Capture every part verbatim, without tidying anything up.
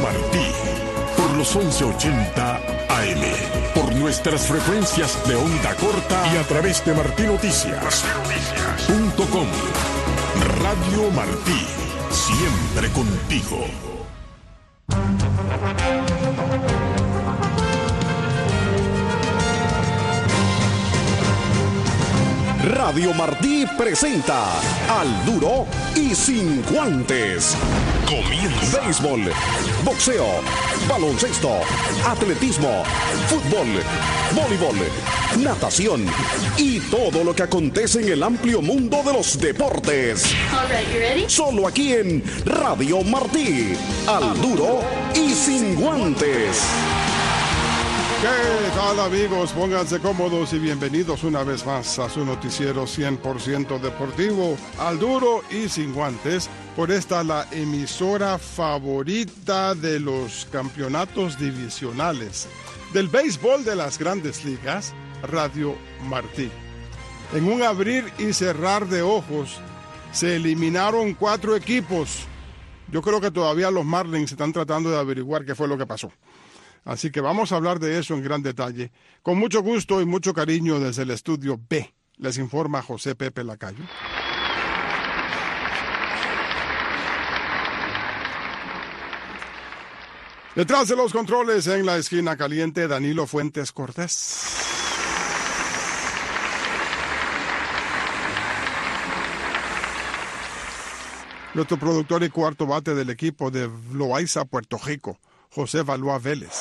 Martí, por los once ochenta A M, por nuestras frecuencias de onda corta y a través de martí noticias punto com. Radio Martí, siempre contigo. Radio Martí presenta Al Duro y Sin Guantes. Comienza. Béisbol, boxeo, baloncesto, atletismo, fútbol, voleibol, natación y todo lo que acontece en el amplio mundo de los deportes. All right, you ready? Solo aquí en Radio Martí. Al Duro y Sin Guantes. ¿Qué tal, amigos? Pónganse cómodos y bienvenidos una vez más a su noticiero cien por ciento deportivo, Al Duro y Sin Guantes, por esta la emisora favorita de los campeonatos divisionales del béisbol de las Grandes Ligas, Radio Martí. En un abrir y cerrar de ojos, se eliminaron cuatro equipos. Yo creo que todavía los Marlins están tratando de averiguar qué fue lo que pasó. Así que vamos a hablar de eso en gran detalle. Con mucho gusto y mucho cariño desde el estudio B, les informa José Pepe Lacayo. Detrás de los controles, en la esquina caliente, Danilo Fuentes Cortés. Nuestro productor y cuarto bate del equipo de Loaiza, Puerto Rico, José Valois Vélez.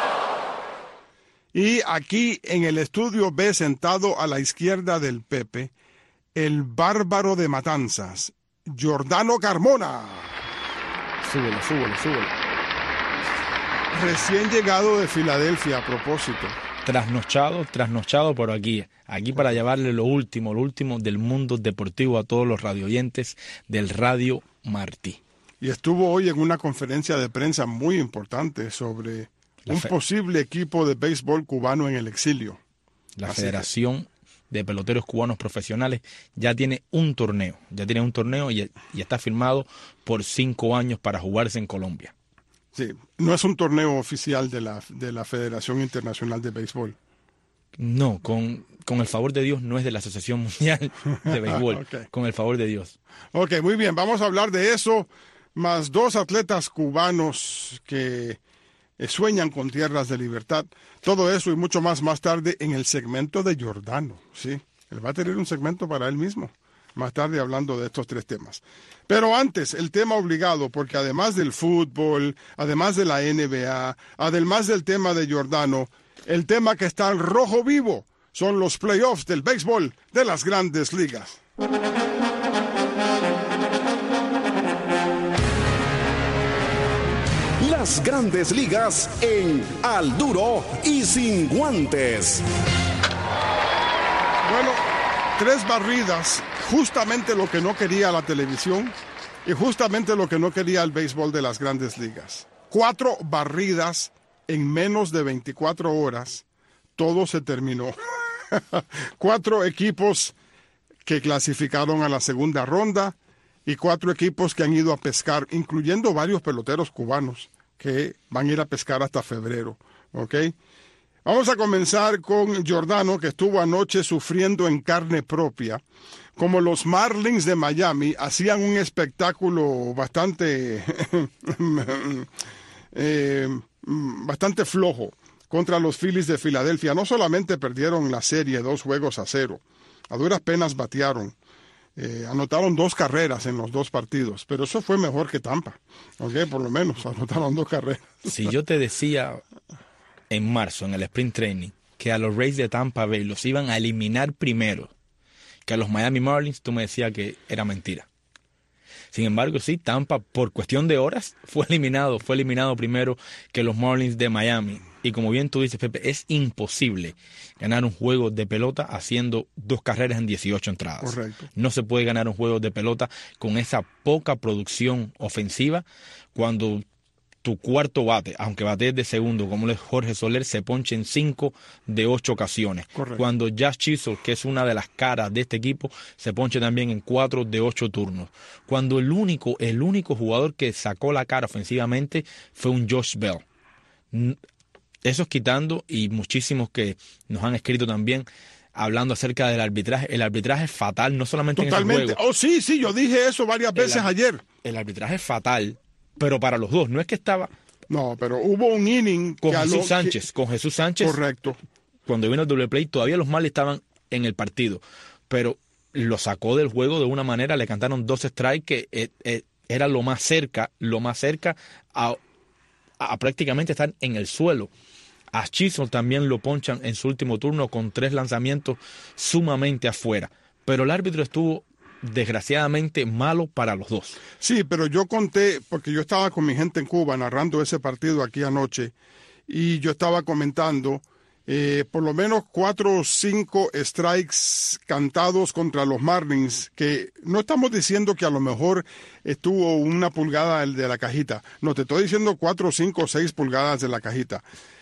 Y aquí en el estudio B, sentado a la izquierda del Pepe, el bárbaro de Matanzas, Giordano Carmona. Súbelo, súbelo, súbelo. Recién llegado de Filadelfia, a propósito. Trasnochado, trasnochado por aquí. Aquí para llevarle lo último, lo último del mundo deportivo a todos los radioyentes del Radio Martí. Y estuvo hoy en una conferencia de prensa muy importante sobre La un fe- posible equipo de béisbol cubano en el exilio. La Así Federación que... de Peloteros Cubanos Profesionales ya tiene un torneo, ya tiene un torneo y, y está firmado por cinco años para jugarse en Colombia. Sí, no es un torneo oficial de la, de la Federación Internacional de Béisbol. No, con, con el favor de Dios, no es de la Asociación Mundial de Béisbol, okay. Con el favor de Dios. Ok, muy bien, vamos a hablar de eso, más dos atletas cubanos que eh, sueñan con tierras de libertad. Todo eso y mucho más más tarde en el segmento de Giordano, ¿sí? Él va a tener un segmento para él mismo, más tarde hablando de estos tres temas. Pero antes, el tema obligado, porque además del fútbol, además de la N B A, además del tema de Giordano, el tema que está al rojo vivo son los playoffs del béisbol de las Grandes Ligas. Las Grandes Ligas en Al Duro y Sin Guantes. Bueno, tres barridas, justamente lo que no quería la televisión y justamente lo que no quería el béisbol de las Grandes Ligas. Cuatro barridas en menos de veinticuatro horas, todo se terminó. Cuatro equipos que clasificaron a la segunda ronda y cuatro equipos que han ido a pescar, incluyendo varios peloteros cubanos que van a ir a pescar hasta febrero, ¿ok? Vamos a comenzar con Giordano, que estuvo anoche sufriendo en carne propia, como los Marlins de Miami hacían un espectáculo bastante, eh, bastante flojo contra los Phillies de Filadelfia. No solamente perdieron la serie dos juegos a cero, a duras penas batearon. Eh, anotaron dos carreras en los dos partidos, pero eso fue mejor que Tampa, ¿ok? Por lo menos anotaron dos carreras. Si yo te decía en marzo, en el Sprint Training, que a los Rays de Tampa Bay los iban a eliminar primero que a los Miami Marlins, tú me decías que era mentira. Sin embargo, sí, Tampa, por cuestión de horas, fue eliminado, fue eliminado primero que los Marlins de Miami. Y como bien tú dices, Pepe, es imposible ganar un juego de pelota haciendo dos carreras en dieciocho entradas. Correcto. No se puede ganar un juego de pelota con esa poca producción ofensiva cuando tu cuarto bate, aunque batees de segundo, como es Jorge Soler, se ponche en cinco de ocho ocasiones. Correcto. Cuando Jazz Chisholm, que es una de las caras de este equipo, se ponche también en cuatro de ocho turnos. Cuando el único, el único jugador que sacó la cara ofensivamente fue un Josh Bell. Eso es quitando, y muchísimos que nos han escrito también, hablando acerca del arbitraje. El arbitraje es fatal, no solamente Totalmente. en ese juego. Oh, sí, sí, yo dije eso varias veces el, ayer. El arbitraje es fatal, pero para los dos. No es que estaba... No, pero hubo un inning... Con que Jesús lo, Sánchez, que... con Jesús Sánchez. Correcto. Cuando vino el doble play, todavía los Marlins estaban en el partido. Pero lo sacó del juego de una manera, le cantaron dos strikes que eh, eh, era lo más cerca, lo más cerca a, a prácticamente estar en el suelo. A Chisholm también lo ponchan en su último turno con tres lanzamientos sumamente afuera. Pero el árbitro estuvo desgraciadamente malo para los dos. Sí, pero yo conté, porque yo estaba con mi gente en Cuba narrando ese partido aquí anoche, y yo estaba comentando eh, por lo menos cuatro o cinco strikes cantados contra los Marlins, que no estamos diciendo que a lo mejor estuvo una pulgada el de la cajita. No, te estoy diciendo cuatro, cinco o seis pulgadas de la cajita.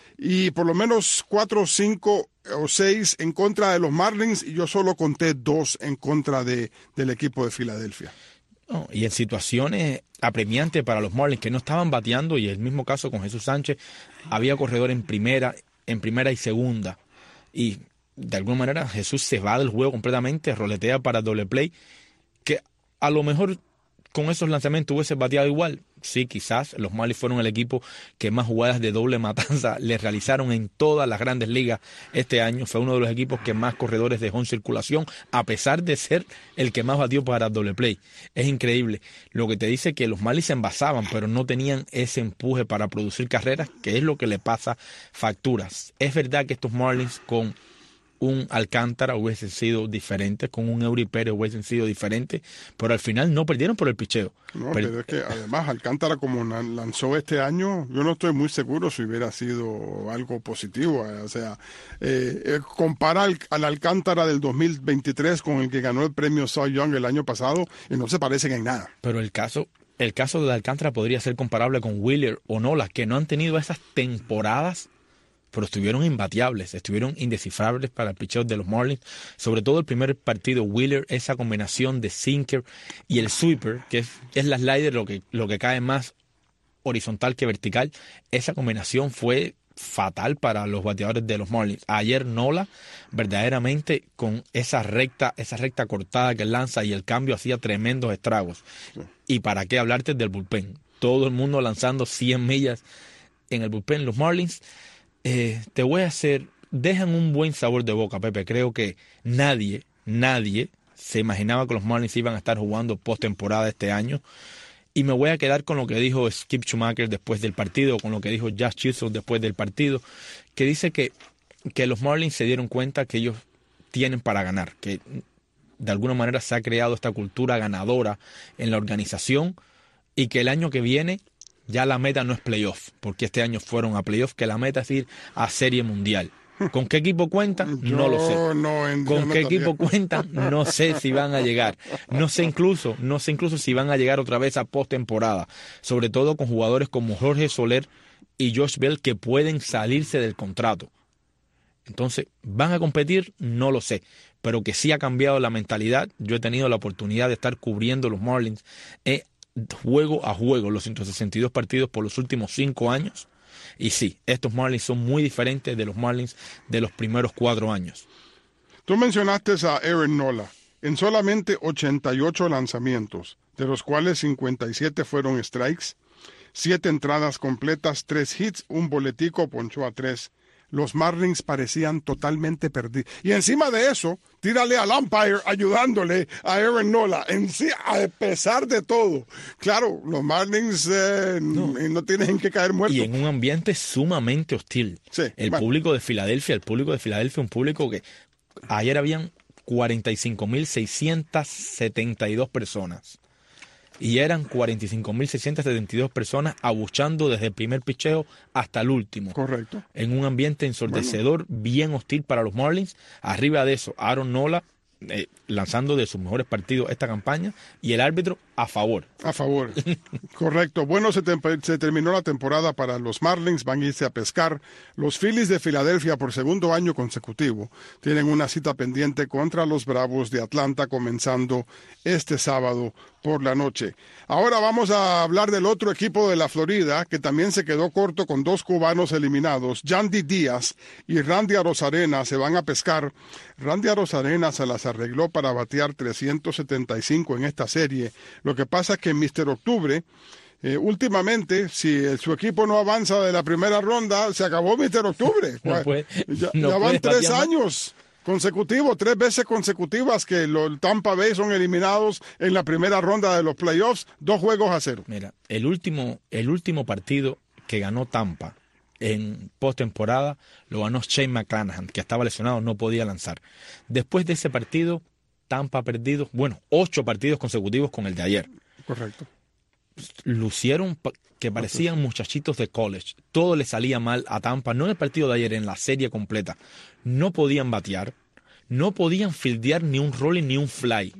Y por lo menos cuatro, cinco o seis en contra de los Marlins, y yo solo conté dos en contra de, del equipo de Filadelfia. Oh, y en situaciones apremiantes para los Marlins que no estaban bateando, y el mismo caso con Jesús Sánchez, había corredor en primera, en primera y segunda, y de alguna manera Jesús se va del juego completamente, roletea para doble play, que a lo mejor con esos lanzamientos hubiese bateado igual. Sí, quizás los Marlins fueron el equipo que más jugadas de doble matanza le realizaron en todas las grandes ligas este año. Fue uno de los equipos que más corredores dejó en circulación, a pesar de ser el que más batió para doble play. Es increíble. Lo que te dice que los Marlins se envasaban, pero no tenían ese empuje para producir carreras, que es lo que le pasa facturas. Es verdad que estos Marlins con un Alcántara hubiesen sido diferentes, con un Eury Pérez hubiesen sido diferentes, pero al final no perdieron por el picheo. No, pero, pero es que además Alcántara, como lanzó este año, yo no estoy muy seguro si hubiera sido algo positivo. O sea, eh, eh, compara al, al Alcántara del dos mil veintitrés con el que ganó el premio Cy Young el año pasado, y no se parecen en nada. Pero el caso, el caso de Alcántara podría ser comparable con Wheeler o Nola, que no han tenido esas temporadas, pero estuvieron imbateables, estuvieron indescifrables para el picheo de los Marlins. Sobre todo el primer partido, Wheeler, esa combinación de sinker y el sweeper, que es, es la slider, lo que, lo que cae más horizontal que vertical, esa combinación fue fatal para los bateadores de los Marlins. Ayer Nola, verdaderamente con esa recta, esa recta cortada que lanza y el cambio hacía tremendos estragos. Sí. Y para qué hablarte del bullpen. Todo el mundo lanzando cien millas en el bullpen. Los Marlins, Eh, te voy a hacer, dejan un buen sabor de boca, Pepe. Creo que nadie, nadie se imaginaba que los Marlins iban a estar jugando postemporada este año. Y me voy a quedar con lo que dijo Skip Schumacher después del partido, con lo que dijo Jazz Chisholm después del partido, que dice que, que los Marlins se dieron cuenta que ellos tienen para ganar, que de alguna manera se ha creado esta cultura ganadora en la organización, y que el año que viene ya la meta no es playoff, porque este año fueron a playoff, que la meta es ir a Serie Mundial. ¿Con qué equipo cuentan? Yo no lo sé. No, en, ¿Con no qué también. equipo cuentan? No sé si van a llegar. No sé incluso, no sé incluso si van a llegar otra vez a postemporada. Sobre todo con jugadores como Jorge Soler y Josh Bell, que pueden salirse del contrato. Entonces, ¿van a competir? No lo sé. Pero que sí ha cambiado la mentalidad. Yo he tenido la oportunidad de estar cubriendo los Marlins eh, juego a juego, los ciento sesenta y dos partidos por los últimos cinco años. Y sí, estos Marlins son muy diferentes de los Marlins de los primeros cuatro años. Tú mencionaste a Aaron Nola. En solamente ochenta y ocho lanzamientos, de los cuales cincuenta y siete fueron strikes, siete entradas completas, tres hits, un boletico, ponchó a tres. Los Marlins parecían totalmente perdidos. Y encima de eso, tírale al umpire ayudándole a Aaron Nola, en sí, a pesar de todo. Claro, los Marlins eh, no. no tienen que caer muertos. Y en un ambiente sumamente hostil. Sí, el bueno. público de Filadelfia, el público de Filadelfia, un público que ayer habían cuarenta y cinco mil seiscientas setenta y dos personas. Y eran cuarenta y cinco mil seiscientas setenta y dos personas abuchando desde el primer picheo hasta el último. Correcto. En un ambiente ensordecedor, bueno. bien hostil para los Marlins. Arriba de eso, Aaron Nola, eh, lanzando de sus mejores partidos esta campaña, y el árbitro a favor. A favor, correcto. Bueno, se, te, se terminó la temporada para los Marlins, van a irse a pescar. Los Phillies de Filadelfia, por segundo año consecutivo, tienen una cita pendiente contra los Bravos de Atlanta, comenzando este sábado por la noche. Ahora vamos a hablar del otro equipo de la Florida, que también se quedó corto con dos cubanos eliminados. Yandy Díaz y Randy Arozarena se van a pescar. Randy Arozarena se las arregló para batear trescientos setenta y cinco en esta serie. Lo que pasa es que míster Octubre, eh, últimamente, si su equipo no avanza de la primera ronda, se acabó míster Octubre. No puede, ya, no ya van tres batear años consecutivos, tres veces consecutivas que los Tampa Bay son eliminados en la primera ronda de los playoffs, dos juegos a cero. Mira, el último, el último partido que ganó Tampa en postemporada lo ganó Shane McClanahan, que estaba lesionado, no podía lanzar. Después de ese partido, Tampa ha perdido, bueno, ocho partidos consecutivos con el de ayer. Correcto. Lucieron que parecían muchachitos de college. Todo le salía mal a Tampa, no en el partido de ayer, en la serie completa. No podían batear, no podían fildear ni un rolling ni un fly.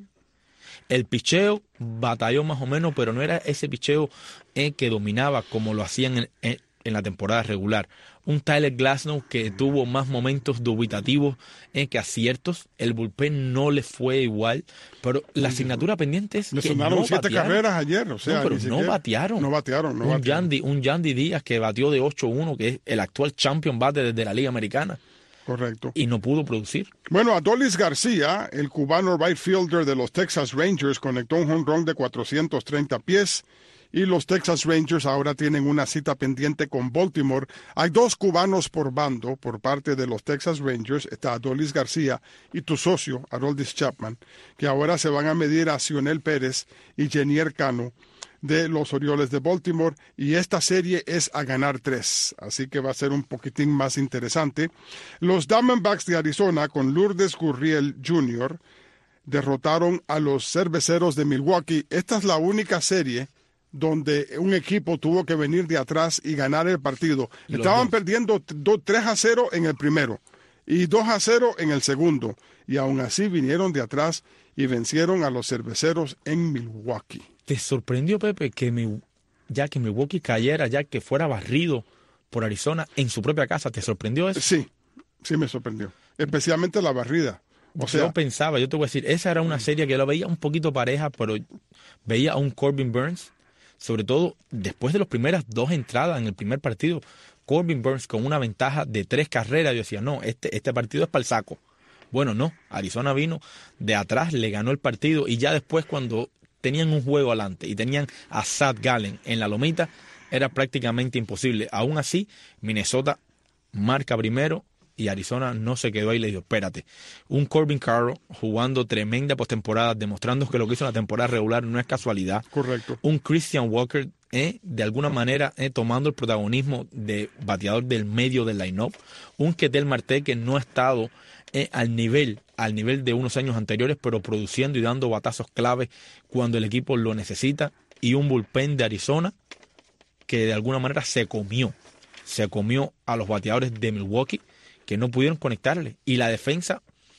El picheo batalló más o menos, pero no era ese picheo eh, que dominaba como lo hacían en, en, en la temporada regular. Un Tyler Glasnow que tuvo más momentos dubitativos eh, que aciertos. El bullpen no le fue igual, pero la asignatura pendiente es Le que sonaron no siete batearon. carreras ayer, o sea, No, pero ni no siquiera- batearon. No batearon, no un batearon. Yandy, un Yandy Díaz que batió de ocho uno, que es el actual champion bate desde la Liga Americana, Correcto. y no pudo producir. Bueno, Adolis García, el cubano right fielder de los Texas Rangers, conectó un home run de cuatrocientos treinta pies y los Texas Rangers ahora tienen una cita pendiente con Baltimore. Hay dos cubanos por bando por parte de los Texas Rangers. Está Adolis García y tu socio, Aroldis Chapman, que ahora se van a medir a Cionel Pérez y Jenier Cano de los Orioles de Baltimore, y esta serie es a ganar tres, así que va a ser un poquitín más interesante. Los Diamondbacks de Arizona, con Lourdes Gurriel junior, derrotaron a los Cerveceros de Milwaukee. Esta es la única serie donde un equipo tuvo que venir de atrás y ganar el partido. Los Estaban dos. perdiendo do- tres a cero en el primero y dos a cero en el segundo, y aún así vinieron de atrás y vencieron a los Cerveceros en Milwaukee. ¿Te sorprendió, Pepe, que mi, ya que Milwaukee cayera, ya que fuera barrido por Arizona en su propia casa? ¿Te sorprendió eso? Sí, sí me sorprendió, especialmente la barrida. O sea, yo pensaba, yo te voy a decir, esa era una serie que lo veía un poquito pareja, pero veía a un Corbin Burns, sobre todo después de las primeras dos entradas en el primer partido, Corbin Burns con una ventaja de tres carreras. Yo decía, no, este, este partido es para el saco. Bueno, no, Arizona vino de atrás, le ganó el partido, y ya después, cuando tenían un juego adelante y tenían a Zach Gallen en la lomita, era prácticamente imposible. Aún así, Minnesota marca primero y Arizona no se quedó ahí y le dijo, espérate. Un Corbin Carroll jugando tremenda postemporada, demostrando que lo que hizo en la temporada regular no es casualidad. correcto. Un Christian Walker, eh, de alguna manera, eh, tomando el protagonismo de bateador del medio del line-up. Un Ketel Marte que no ha estado eh, al nivel, al nivel de unos años anteriores, pero produciendo y dando batazos clave cuando el equipo lo necesita. Y un bullpen de Arizona que de alguna manera se comió, se comió a los bateadores de Milwaukee, que no pudieron conectarle. Y la defensa,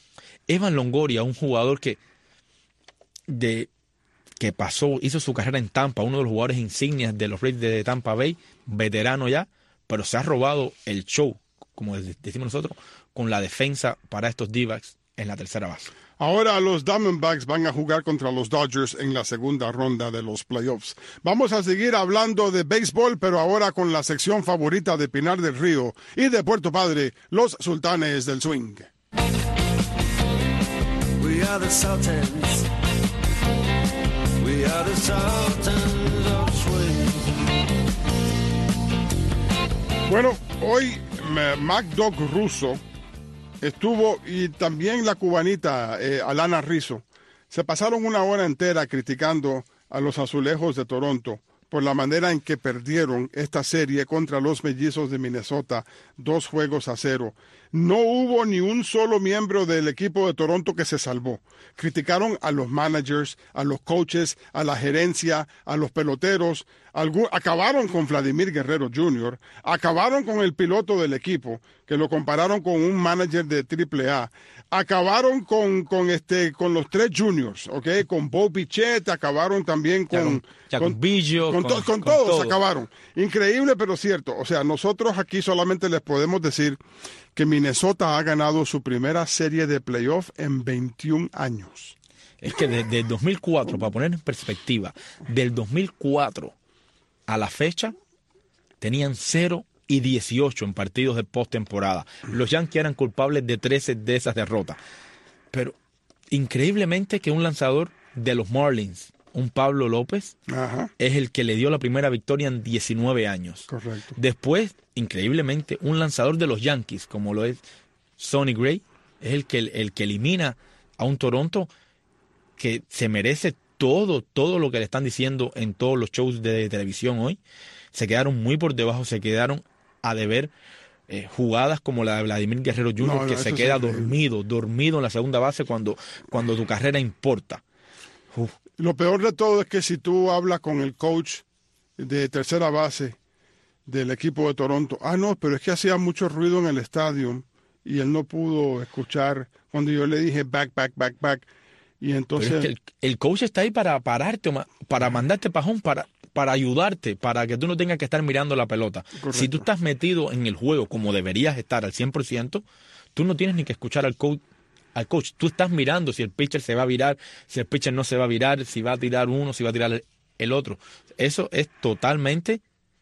Evan Longoria, un jugador que de que pasó, hizo su carrera en Tampa, uno de los jugadores insignias de los Rays de Tampa Bay, veterano ya, pero se ha robado el show, como decimos nosotros, con la defensa para estos D-backs en la tercera base. Ahora los Diamondbacks van a jugar contra los Dodgers en la segunda ronda de los playoffs. Vamos a seguir hablando de béisbol, pero ahora con la sección favorita de Pinar del Río y de Puerto Padre, los Sultanes del Swing. We are the Sultans. We are the Sultans of Swing. Bueno, hoy eh, Mac Dog Russo estuvo, y también la cubanita eh, Alana Rizzo, se pasaron una hora entera criticando a los Azulejos de Toronto por la manera en que perdieron esta serie contra los Mellizos de Minnesota, dos juegos a cero. No hubo ni un solo miembro del equipo de Toronto que se salvó. Criticaron a los managers, a los coaches, a la gerencia, a los peloteros. Algún, acabaron con Vladimir Guerrero junior, acabaron con el piloto del equipo, que lo compararon con un manager de triple A. Acabaron con, con, este, con los tres juniors, ¿ok? Con Bo Bichette, acabaron también con... Ya con, con Billo, con, con, to, con, con todos todo. acabaron. Increíble, pero cierto. O sea, nosotros aquí solamente les podemos decir que Minnesota ha ganado su primera serie de playoff en veintiún años. Es que desde el dos mil cuatro, para poner en perspectiva, del dos mil cuatro a la fecha, tenían cero y dieciocho en partidos de postemporada. Los Yankees eran culpables de trece de esas derrotas. Pero increíblemente que un lanzador de los Marlins, un Pablo López, Ajá. es el que le dio la primera victoria en diecinueve años. Correcto. Después, increíblemente, un lanzador de los Yankees, como lo es Sonny Gray, es el que, el que elimina a un Toronto que se merece todo, todo lo que le están diciendo en todos los shows de televisión hoy. Se quedaron muy por debajo, se quedaron a deber eh, jugadas como la de Vladimir Guerrero junior, No, no, que se eso queda es increíble. dormido, dormido en la segunda base cuando, cuando tu carrera importa. Uf. Lo peor de todo es que si tú hablas con el coach de tercera base del equipo de Toronto, ah, no, pero es que hacía mucho ruido en el estadio y él no pudo escuchar cuando yo le dije back, back, back, back. Y entonces... Pero es que el, el coach está ahí para pararte, para mandarte pajón, para, para ayudarte, para que tú no tengas que estar mirando la pelota. Correcto. Si tú estás metido en el juego como deberías estar al cien por ciento, tú no tienes ni que escuchar al coach. Al coach, tú estás mirando si el pitcher se va a virar, si el pitcher no se va a virar, si va a tirar uno, si va a tirar el, el otro. Eso es totalmente,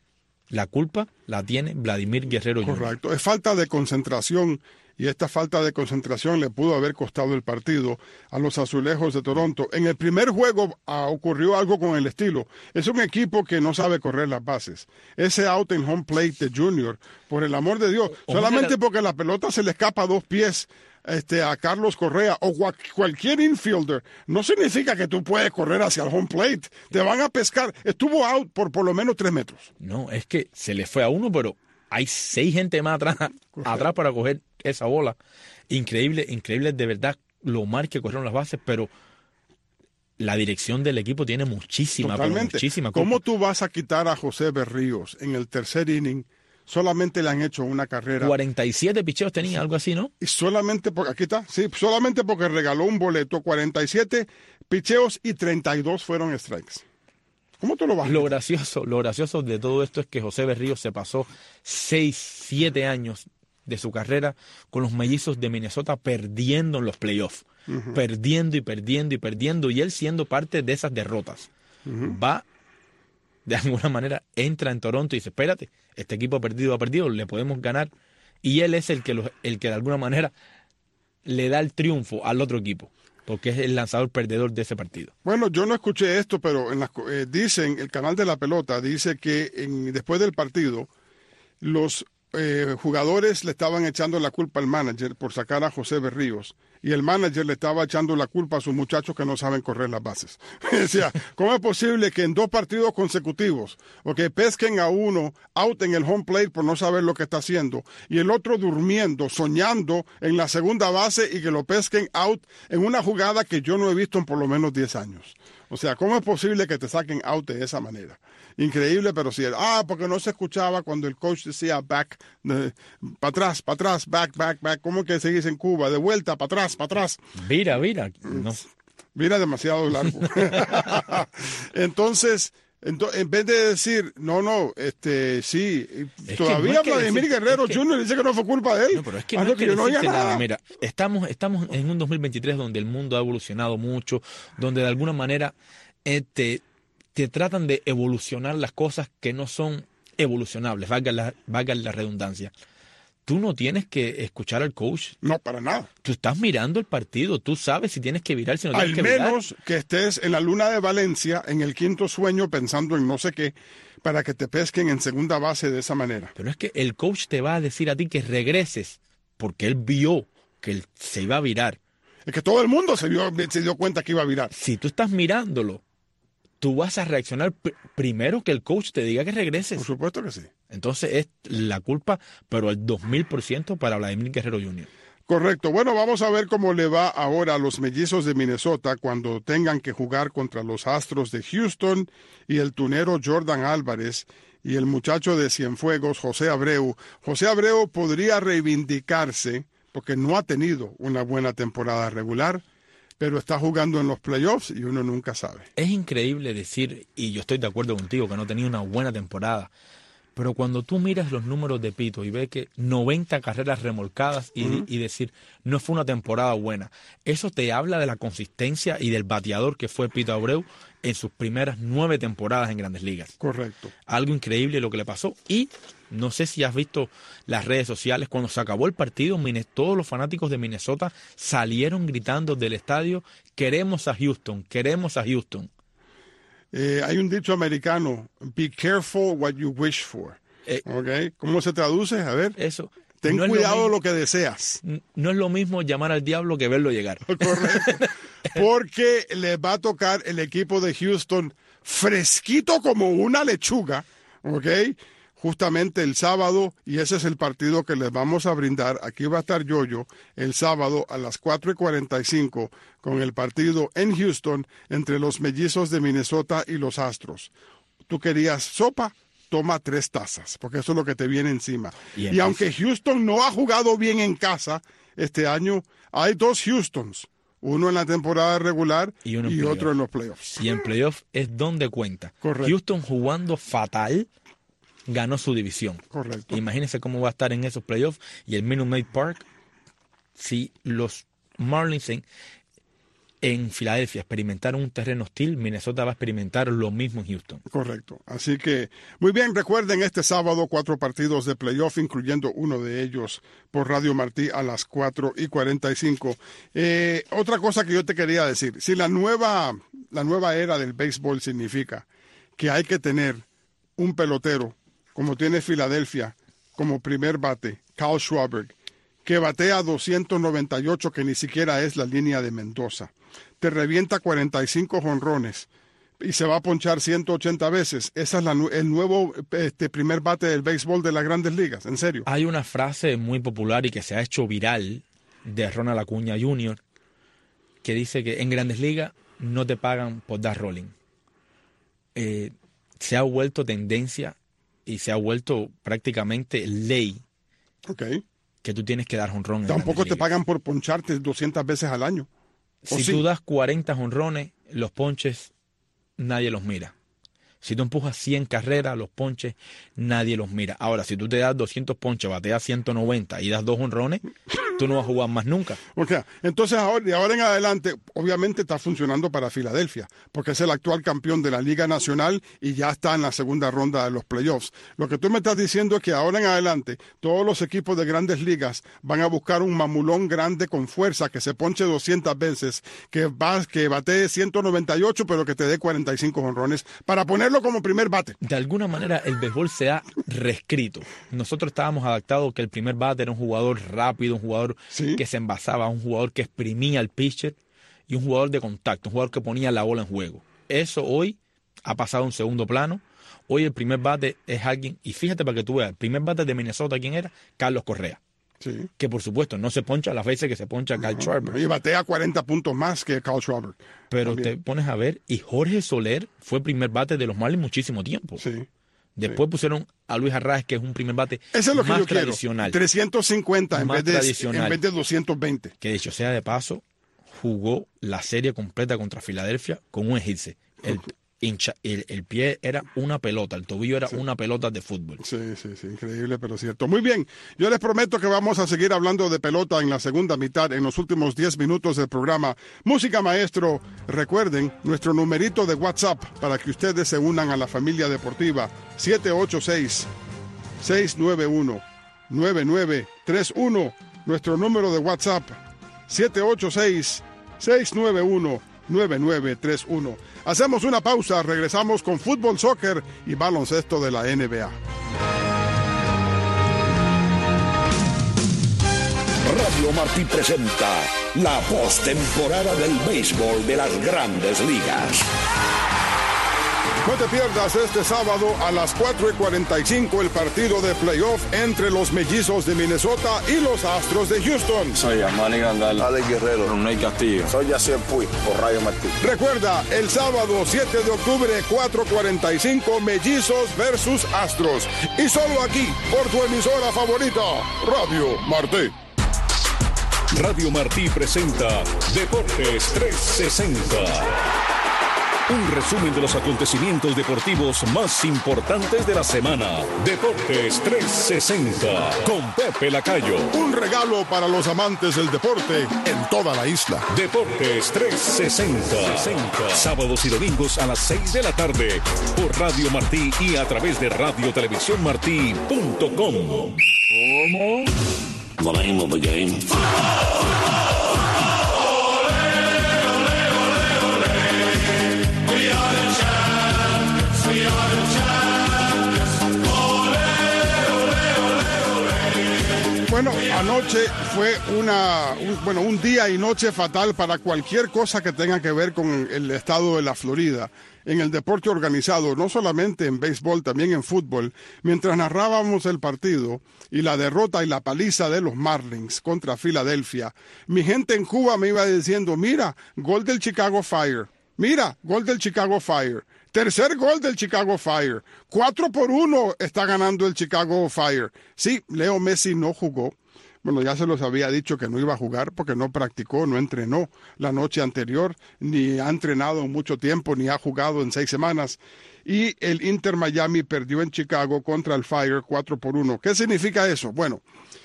la culpa la tiene Vladimir Guerrero junior Correcto, es falta de concentración y esta falta de concentración le pudo haber costado el partido a los Azulejos de Toronto. En el primer juego ah, ocurrió algo con el estilo. Es un equipo que no sabe correr las bases. Ese out en home plate de Junior, por el amor de Dios, O- solamente la- porque la pelota se le escapa a dos pies este, a Carlos Correa o cua- cualquier infielder, no significa que tú puedes correr hacia el home plate. Te van a pescar. Estuvo out por por lo menos tres metros. No, es que se le fue a uno, pero hay seis gente más atrás, atrás para coger esa bola. Increíble, increíble de verdad lo mal que corrieron las bases, pero la dirección del equipo tiene muchísima, pero Totalmente. muchísima ¿Cómo culpa. tú vas a quitar a José Berríos en el tercer inning? Solamente le han hecho una carrera. cuarenta y siete picheos tenía, algo así, ¿no? Y solamente porque, aquí está, sí, solamente porque regaló un boleto, cuarenta y siete picheos y treinta y dos fueron strikes. ¿Cómo tú lo vas a Lo quitar? gracioso, lo gracioso de todo esto es que José Berríos se pasó seis, siete años de su carrera con los Mellizos de Minnesota perdiendo en los playoffs. Uh-huh. Perdiendo y perdiendo y perdiendo. Y él siendo parte de esas derrotas. Uh-huh. Va, de alguna manera, entra en Toronto y dice, espérate, este equipo ha perdido, ha perdido, le podemos ganar. Y él es el que, lo, el que de alguna manera le da el triunfo al otro equipo, porque es el lanzador perdedor de ese partido. Bueno, yo no escuché esto, pero en las, eh, dicen, el canal de la pelota dice que en, después del partido, los eh, jugadores le estaban echando la culpa al manager por sacar a José Berríos y el manager le estaba echando la culpa a sus muchachos que no saben correr las bases. Decía, ¿cómo es posible que en dos partidos consecutivos, o que pesquen a uno out en el home plate por no saber lo que está haciendo, y el otro durmiendo, soñando en la segunda base y que lo pesquen out en una jugada que yo no he visto en por lo menos diez años? O sea, ¿cómo es posible que te saquen out de esa manera? Increíble, pero sí. Ah, porque no se escuchaba cuando el coach decía back, para atrás, para atrás, back, back, back. ¿Cómo que se dice en Cuba? De vuelta, para atrás, para atrás. Mira, mira. No. Mira, demasiado largo. Entonces, ento- en vez de decir, no, no, este, sí, Es todavía no es que Vladimir decir- Guerrero es que- junior dice que no fue culpa de él. No, pero es que Ah, no, es que yo no oía decirte nada. nada. Mira, estamos, estamos en un dos mil veintitrés donde el mundo ha evolucionado mucho, donde de alguna manera eh, te, te tratan de evolucionar las cosas que no son evolucionables, valga la, valga la redundancia. Tú no tienes que escuchar al coach. No, para nada. Tú estás mirando el partido, tú sabes si tienes que virar, si no Al tienes que virar. menos que estés en la luna de Valencia, en el quinto sueño, pensando en no sé qué, para que te pesquen en segunda base de esa manera. Pero es que el coach te va a decir a ti que regreses porque él vio que él se iba a virar. Es que todo el mundo se dio, se dio cuenta que iba a virar. Si tú estás mirándolo, tú vas a reaccionar pr- primero que el coach te diga que regreses. Por supuesto que sí. Entonces es la culpa, pero al dos mil por ciento para Vladimir Guerrero junior Correcto. Bueno, vamos a ver cómo le va ahora a los Mellizos de Minnesota cuando tengan que jugar contra los Astros de Houston y el tunero Jordan Álvarez y el muchacho de Cienfuegos, José Abreu. José Abreu podría reivindicarse porque no ha tenido una buena temporada regular, pero está jugando en los playoffs y uno nunca sabe. Es increíble decir, y yo estoy de acuerdo contigo, que no tenía una buena temporada, pero cuando tú miras los números de Pito y ves que noventa carreras remolcadas y, uh-huh. y decir, no fue una temporada buena, eso te habla de la consistencia y del bateador que fue Pito Abreu en sus primeras nueve temporadas en Grandes Ligas. Correcto. Algo increíble lo que le pasó. Y no sé si has visto las redes sociales, cuando se acabó el partido, todos los fanáticos de Minnesota salieron gritando del estadio, queremos a Houston, queremos a Houston. Eh, hay un dicho americano, be careful what you wish for. Eh, ¿Okay? ¿Cómo se traduce? A ver. Eso. Ten no cuidado lo, lo, lo que deseas. No es lo mismo llamar al diablo que verlo llegar. Correcto. Porque les va a tocar el equipo de Houston fresquito como una lechuga, ¿ok? Justamente el sábado, y ese es el partido que les vamos a brindar. Aquí va a estar Yoyo el sábado a las cuatro y cuarenta y cinco con el partido en Houston entre los Mellizos de Minnesota y los Astros. ¿Tú querías sopa? Toma tres tazas, porque eso es lo que te viene encima. Y, y aunque Houston no ha jugado bien en casa este año, hay dos Houstons. Uno en la temporada regular y, y otro en los playoffs. Y en playoffs es donde cuenta. Correcto. Houston jugando fatal ganó su división. Correcto. Imagínense cómo va a estar en esos playoffs. Y el Minute Maid Park, si los Marlins en, en Filadelfia experimentaron un terreno hostil, Minnesota va a experimentar lo mismo en Houston. Correcto. Así que, muy bien, recuerden este sábado cuatro partidos de playoff, incluyendo uno de ellos por Radio Martí a las cuatro y cuarenta y cinco. Eh, otra cosa que yo te quería decir, si la nueva, la nueva era del béisbol significa que hay que tener un pelotero, como tiene Filadelfia, como primer bate, Kyle Schwarber, que batea doscientos noventa y ocho, que ni siquiera es la línea de Mendoza, te revienta cuarenta y cinco jonrones y se va a ponchar ciento ochenta veces. Ese es la, el nuevo este, primer bate del béisbol de las Grandes Ligas, en serio. Hay una frase muy popular y que se ha hecho viral de Ronald Acuña junior que dice que en Grandes Ligas no te pagan por dar rolling. Eh, se ha vuelto tendencia y se ha vuelto prácticamente ley. Okay. Que tú tienes que dar jonrón. Tampoco te pagan por poncharte doscientas veces al año. Si sí? tú das cuarenta jonrones, los ponches nadie los mira. Si tú empujas cien carreras, los ponches nadie los mira. Ahora, si tú te das doscientos ponches, bateas ciento noventa y das dos jonrones, tú no vas a jugar más nunca. O sea, entonces ahora, de ahora en adelante, obviamente está funcionando para Filadelfia, porque es el actual campeón de la Liga Nacional y ya está en la segunda ronda de los playoffs. Lo que tú me estás diciendo es que ahora en adelante, todos los equipos de Grandes Ligas van a buscar un mamulón grande con fuerza, que se ponche doscientas veces, que, va, que batee ciento noventa y ocho, pero que te dé cuarenta y cinco jonrones, para ponerlo como primer bate. De alguna manera el béisbol se ha reescrito. Nosotros estábamos adaptados que el primer bate era un jugador rápido, un jugador ¿Sí? que se envasaba, un jugador que exprimía al pitcher y un jugador de contacto, un jugador que ponía la bola en juego. Eso hoy ha pasado a un segundo plano. Hoy el primer bate es alguien, y fíjate para que tú veas, el primer bate de Minnesota, ¿quién era? Carlos Correa. Sí. Que por supuesto no se poncha las veces que se poncha Kyle Schwarber. Y batea cuarenta puntos más que Kyle Schwarber. Pero también. Te pones a ver, y Jorge Soler fue primer bate de los Marlins muchísimo tiempo. Sí. Después sí. pusieron a Luis Arraez, que es un primer bate Eso es lo más que yo tradicional. Quiero. trescientos cincuenta en vez, de, en vez de doscientos veinte. Que dicho sea de paso, jugó la serie completa contra Filadelfia con un ejirse. El, hincha, el, el pie era una pelota, el tobillo era sí. una pelota de fútbol. Sí, sí, sí, increíble, pero cierto. Muy bien, yo les prometo que vamos a seguir hablando de pelota en la segunda mitad, en los últimos diez minutos del programa Música Maestro. Recuerden nuestro numerito de WhatsApp para que ustedes se unan a la familia deportiva, siete ocho seis, seis nueve uno, nueve nueve tres uno. Nuestro número de WhatsApp, siete ocho seis, seis nueve uno, nueve nueve tres uno. Hacemos una pausa, regresamos con fútbol, soccer y baloncesto de la N B A. Radio Martí presenta la postemporada del béisbol de las Grandes Ligas. No te pierdas este sábado a las cuatro y cuarenta y cinco el partido de playoff entre los Mellizos de Minnesota y los Astros de Houston. Soy Amani Gandal, Alex Guerrero, Roney Castillo. Soy Yacier Puig, por Radio Martí. Recuerda, el sábado siete de octubre, cuatro cuarenta y cinco, Mellizos versus Astros. Y solo aquí, por tu emisora favorita, Radio Martí. Radio Martí presenta Deportes trescientos sesenta. Un resumen de los acontecimientos deportivos más importantes de la semana. Deportes trescientos sesenta con Pepe Lacayo. Un regalo para los amantes del deporte en toda la isla. Deportes trescientos sesenta. Sábados y domingos a las seis de la tarde por Radio Martí y a través de radio televisión martí punto com. ¿Cómo? The name of the game. Bueno, anoche fue una, un, bueno, un día y noche fatal para cualquier cosa que tenga que ver con el estado de la Florida, en el deporte organizado, no solamente en béisbol, también en fútbol. Mientras narrábamos el partido y la derrota y la paliza de los Marlins contra Filadelfia, mi gente en Cuba me iba diciendo, mira, gol del Chicago Fire, mira, gol del Chicago Fire. Tercer gol del Chicago Fire. Cuatro por uno está ganando el Chicago Fire. Sí, Leo Messi no jugó. Bueno, ya se los había dicho que no iba a jugar porque no practicó, no entrenó la noche anterior, ni ha entrenado en mucho tiempo, ni ha jugado en seis semanas. Y el Inter Miami perdió en Chicago contra el Fire cuatro por uno. ¿Qué significa eso? Bueno,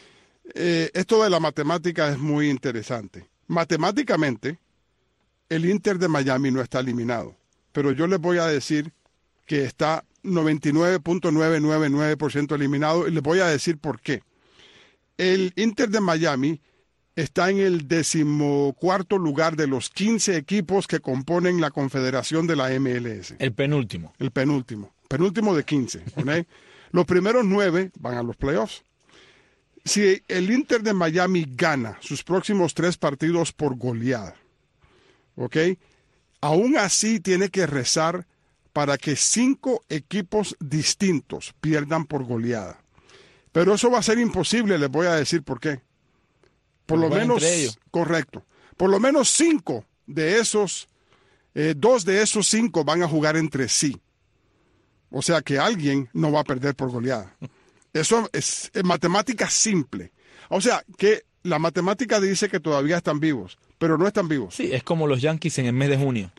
eh, esto de la matemática es muy interesante. Matemáticamente, el Inter de Miami no está eliminado. Pero yo les voy a decir que está noventa y nueve punto novecientos noventa y nueve por ciento eliminado y les voy a decir por qué. El Inter de Miami está en el decimocuarto lugar de los quince equipos que componen la confederación de la M L S. El penúltimo. El penúltimo. Penúltimo de quince. ¿Okay? Los primeros nueve van a los playoffs. Si el Inter de Miami gana sus próximos tres partidos por goleada, ¿ok? Aún así tiene que rezar para que cinco equipos distintos pierdan por goleada. Pero eso va a ser imposible, les voy a decir por qué. Por lo menos, correcto, por lo menos cinco de esos, eh, dos de esos cinco van a jugar entre sí. O sea que alguien no va a perder por goleada. Eso es, es matemática simple. O sea que la matemática dice que todavía están vivos, pero no están vivos. Sí, es como los Yankees en el mes de junio.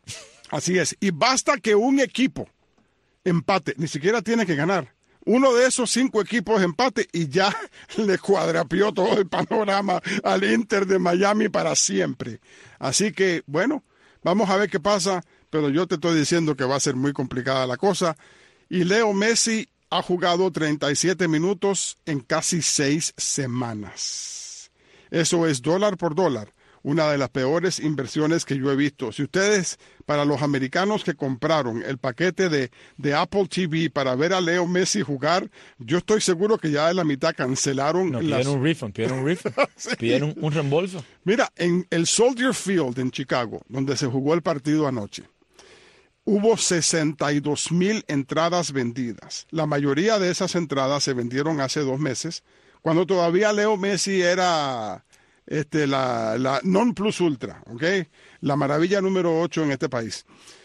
Así es. Y basta que un equipo empate, ni siquiera tiene que ganar. Uno de esos cinco equipos empate y ya le cuadrapió todo el panorama al Inter de Miami para siempre. Así que, bueno, vamos a ver qué pasa, pero yo te estoy diciendo que va a ser muy complicada la cosa. Y Leo Messi ha jugado treinta y siete minutos en casi seis semanas. Eso es dólar por dólar. Una de las peores inversiones que yo he visto. Si ustedes, para los americanos que compraron el paquete de, de Apple T V para ver a Leo Messi jugar, yo estoy seguro que ya de la mitad cancelaron. No, las... pidieron un refund, pidieron un refund, sí. Pidieron un, un reembolso. Mira, en el Soldier Field en Chicago, donde se jugó el partido anoche, hubo sesenta y dos mil entradas vendidas. La mayoría de esas entradas se vendieron hace dos meses, cuando todavía Leo Messi era... Este, la, la non plus ultra, ¿ok? La maravilla número ocho en este país.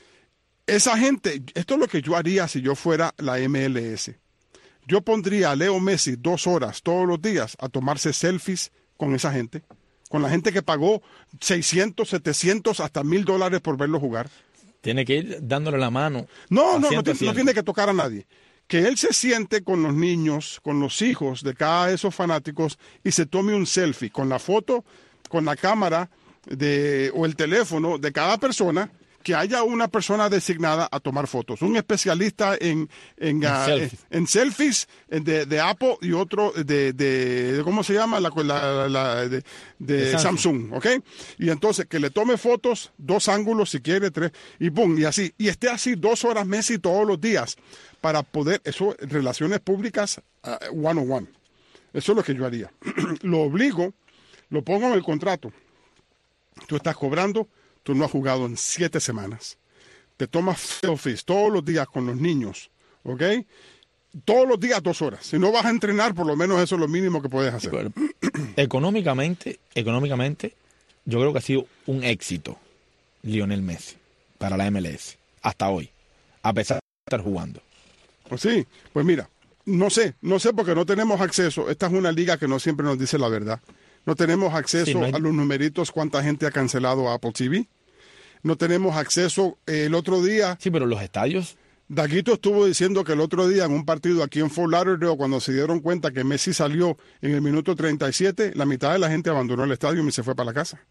Esa gente, esto es lo que yo haría si yo fuera la M L S. Yo pondría a Leo Messi dos horas todos los días a tomarse selfies con esa gente, con la gente que pagó seiscientos, setecientos, hasta mil dólares por verlo jugar. Tiene que ir dándole la mano. No, no, no, no tiene que tocar a nadie. Que él se siente con los niños, con los hijos de cada de esos fanáticos y se tome un selfie con la foto, con la cámara de, o el teléfono de cada persona, que haya una persona designada a tomar fotos. Un especialista en, en, en uh, selfies, en, en selfies de, de Apple y otro de, de, de ¿cómo se llama? La, la, la, de, de, de Samsung. Samsung, ¿ok? Y entonces que le tome fotos, dos ángulos si quiere, tres, y pum, y así. Y esté así dos horas Messi todos los días para poder, eso, relaciones públicas uh, one on one. Eso es lo que yo haría. Lo obligo, lo pongo en el contrato. Tú estás cobrando, tú no has jugado en siete semanas. te tomas selfies todos los días con los niños, ¿ok? Todos los días dos horas. Si no vas a entrenar, por lo menos eso es lo mínimo que puedes hacer. Bueno, económicamente, económicamente, yo creo que ha sido un éxito Lionel Messi para la M L S hasta hoy, a pesar de estar jugando. Pues sí, pues mira, no sé, no sé porque no tenemos acceso. Esta es una liga que no siempre nos dice la verdad. No tenemos acceso Sí, no hay... a los numeritos, cuánta gente ha cancelado Apple T V. No tenemos acceso eh, el otro día. Sí, pero los estadios... Daguito estuvo diciendo que el otro día en un partido aquí en Fort Lauderdale, cuando se dieron cuenta que Messi salió en el minuto treinta y siete, la mitad de la gente abandonó el estadio y se fue para la casa.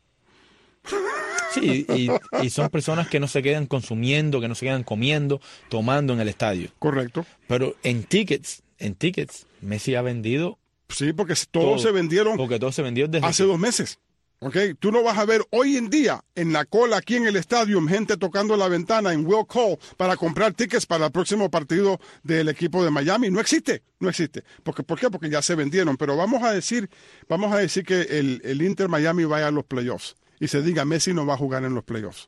Sí, y, y son personas que no se quedan consumiendo, que no se quedan comiendo, tomando en el estadio. Correcto. Pero en tickets, en tickets, Messi ha vendido... Sí, porque todos todo, se vendieron porque todos se vendieron desde hace que... dos meses. Okay. Tú no vas a ver hoy en día en la cola aquí en el estadio gente tocando la ventana en Will Call para comprar tickets para el próximo partido del equipo de Miami. No existe, no existe. Porque, ¿por qué? Porque ya se vendieron. Pero vamos a decir, vamos a decir que el, el Inter Miami vaya a los playoffs y se diga Messi no va a jugar en los playoffs.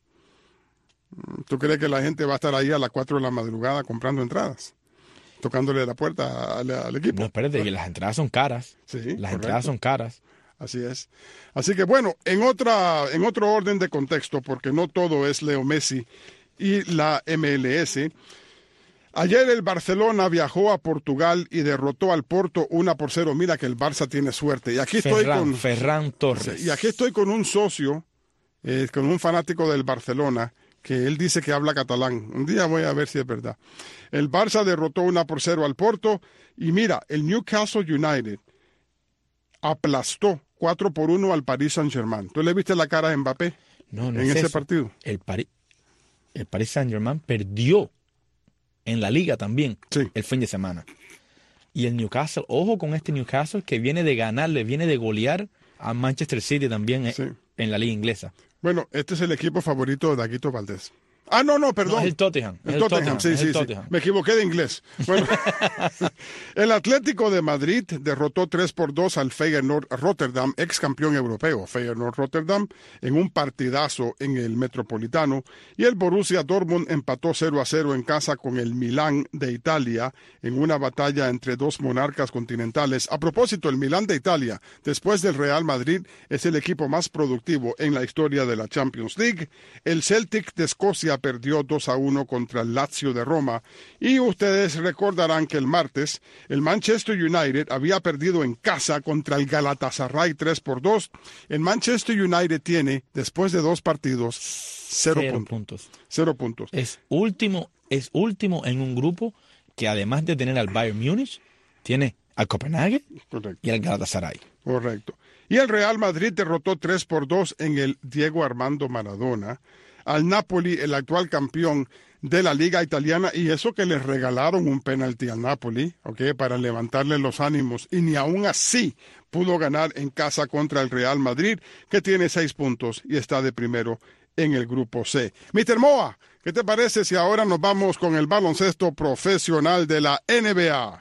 ¿Tú crees que la gente va a estar ahí a las cuatro de la madrugada comprando entradas? Tocándole la puerta al, al equipo. No, espérate, que las entradas son caras. Sí, las correcto. entradas son caras. Así es. Así que bueno, en otra, en otro orden de contexto, porque no todo es Leo Messi y la M L S. Ayer el Barcelona viajó a Portugal y derrotó al Porto una por cero. Mira que el Barça tiene suerte. Y aquí estoy Ferran, con Ferran Torres. Y aquí estoy con un socio, eh, con un fanático del Barcelona, que él dice que habla catalán. Un día voy a ver si es verdad. El Barça derrotó una por cero al Porto y mira, el Newcastle United aplastó cuatro por uno al Paris Saint-Germain. ¿Tú le viste la cara a Mbappé no, no en es ese eso. partido? El Paris, el Paris Saint-Germain perdió en la liga también sí. el fin de semana. Y el Newcastle, ojo con este Newcastle que viene de ganarle, viene de golear a Manchester City también sí. en la liga inglesa. Bueno, este es el equipo favorito de Daguito Valdés. Ah, no, no, perdón. No, es el Tottenham. El, el Tottenham, Tottenham, sí, el sí, Tottenham. sí. Me equivoqué de inglés. Bueno, el Atlético de Madrid derrotó tres por dos al Feyenoord Rotterdam, ex campeón europeo, Feyenoord Rotterdam, en un partidazo en el Metropolitano. Y el Borussia Dortmund empató cero a cero en casa con el Milán de Italia en una batalla entre dos monarcas continentales. A propósito, el Milán de Italia, después del Real Madrid, es el equipo más productivo en la historia de la Champions League. El Celtic de Escocia perdió dos a uno contra el Lazio de Roma y ustedes recordarán que el martes el Manchester United había perdido en casa contra el Galatasaray tres por dos. El Manchester United tiene, después de dos partidos, cero, cero puntos. puntos. Cero puntos. Es último, es último en un grupo que además de tener al Bayern Múnich, tiene al Copenhague Correcto. y al Galatasaray. Correcto. Y el Real Madrid derrotó tres por dos en el Diego Armando Maradona al Napoli, el actual campeón de la Liga Italiana, y eso que les regalaron un penalti al Napoli, ¿okay? Para levantarle los ánimos, y ni aún así pudo ganar en casa contra el Real Madrid, que tiene seis puntos y está de primero en el grupo C. mister Moa, ¿qué te parece si ahora nos vamos con el baloncesto profesional de la N B A?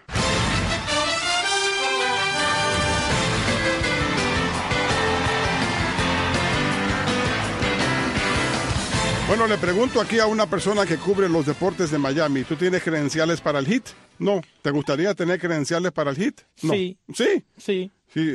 Bueno, le pregunto aquí a una persona que cubre los deportes de Miami. ¿Tú tienes credenciales para el Heat? No. ¿Te gustaría tener credenciales para el Heat? No. Sí. ¿Sí? Sí. Sí.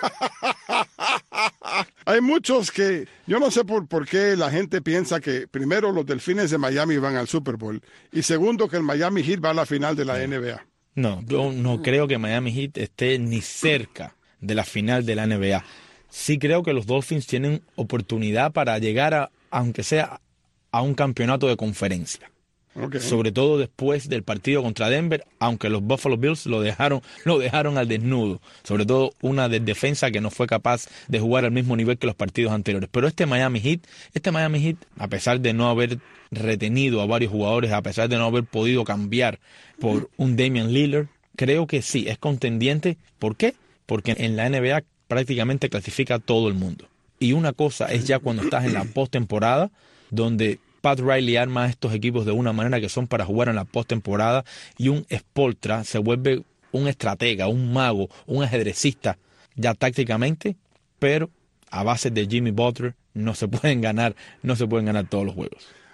Hay muchos que, yo no sé por, por qué la gente piensa que primero los Delfines de Miami van al Super Bowl y segundo que el Miami Heat va a la final de la sí. N B A. No, yo no creo que Miami Heat esté ni cerca de la final de la N B A. Sí creo que los Dolphins tienen oportunidad para llegar a, aunque sea a un campeonato de conferencia. Okay. Sobre todo después del partido contra Denver, aunque los Buffalo Bills lo dejaron, lo dejaron al desnudo. Sobre todo una de defensa que no fue capaz de jugar al mismo nivel que los partidos anteriores. Pero este Miami Heat, este Miami Heat, a pesar de no haber retenido a varios jugadores, a pesar de no haber podido cambiar por un Damian Lillard, creo que sí, es contendiente. ¿Por qué? Porque en la N B A prácticamente clasifica a todo el mundo. Y una cosa es ya cuando estás en la postemporada, donde Pat Riley arma a estos equipos de una manera que son para jugar en la postemporada y un Spoelstra se vuelve un estratega, un mago, un ajedrecista ya tácticamente, pero a base de Jimmy Butler no se pueden ganar, no se pueden ganar todos los juegos.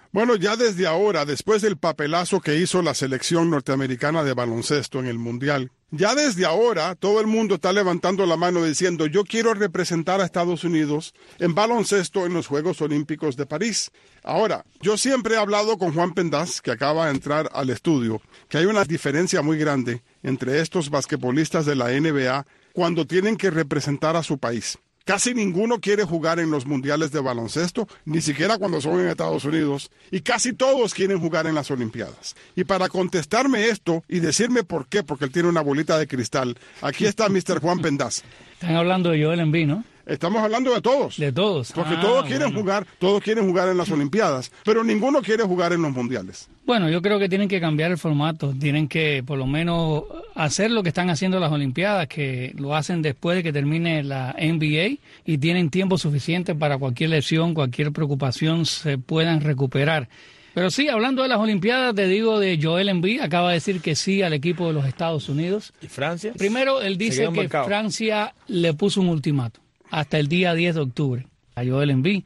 Bueno, ya desde ahora, después del papelazo que hizo la selección norteamericana de baloncesto en el Mundial, ya desde ahora todo el mundo está levantando la mano diciendo yo quiero representar a Estados Unidos en baloncesto en los Juegos Olímpicos de París. Ahora, yo siempre he hablado con Juan Pendaz, que acaba de entrar al estudio, que hay una diferencia muy grande entre estos basquetbolistas de la N B A cuando tienen que representar a su país. Casi ninguno quiere jugar en los mundiales de baloncesto, ni siquiera cuando son en Estados Unidos, y casi todos quieren jugar en las Olimpiadas. Y para contestarme esto y decirme por qué, porque él tiene una bolita de cristal, aquí está mister Juan Pendaz. Están hablando de Joel Embiid, ¿no? Estamos hablando de todos. De todos. Porque ah, todos quieren bueno. jugar, todos quieren jugar en las Olimpiadas, pero ninguno quiere jugar en los mundiales. Bueno, yo creo que tienen que cambiar el formato, tienen que por lo menos hacer lo que están haciendo las Olimpiadas, que lo hacen después de que termine la N B A y tienen tiempo suficiente para cualquier lesión, cualquier preocupación se puedan recuperar. Pero sí, hablando de las Olimpiadas, te digo de Joel Embiid, acaba de decir que sí al equipo de los Estados Unidos. ¿Y Francia? Primero, él dice que Francia le puso un ultimato hasta el día diez de octubre a Joel Embiid.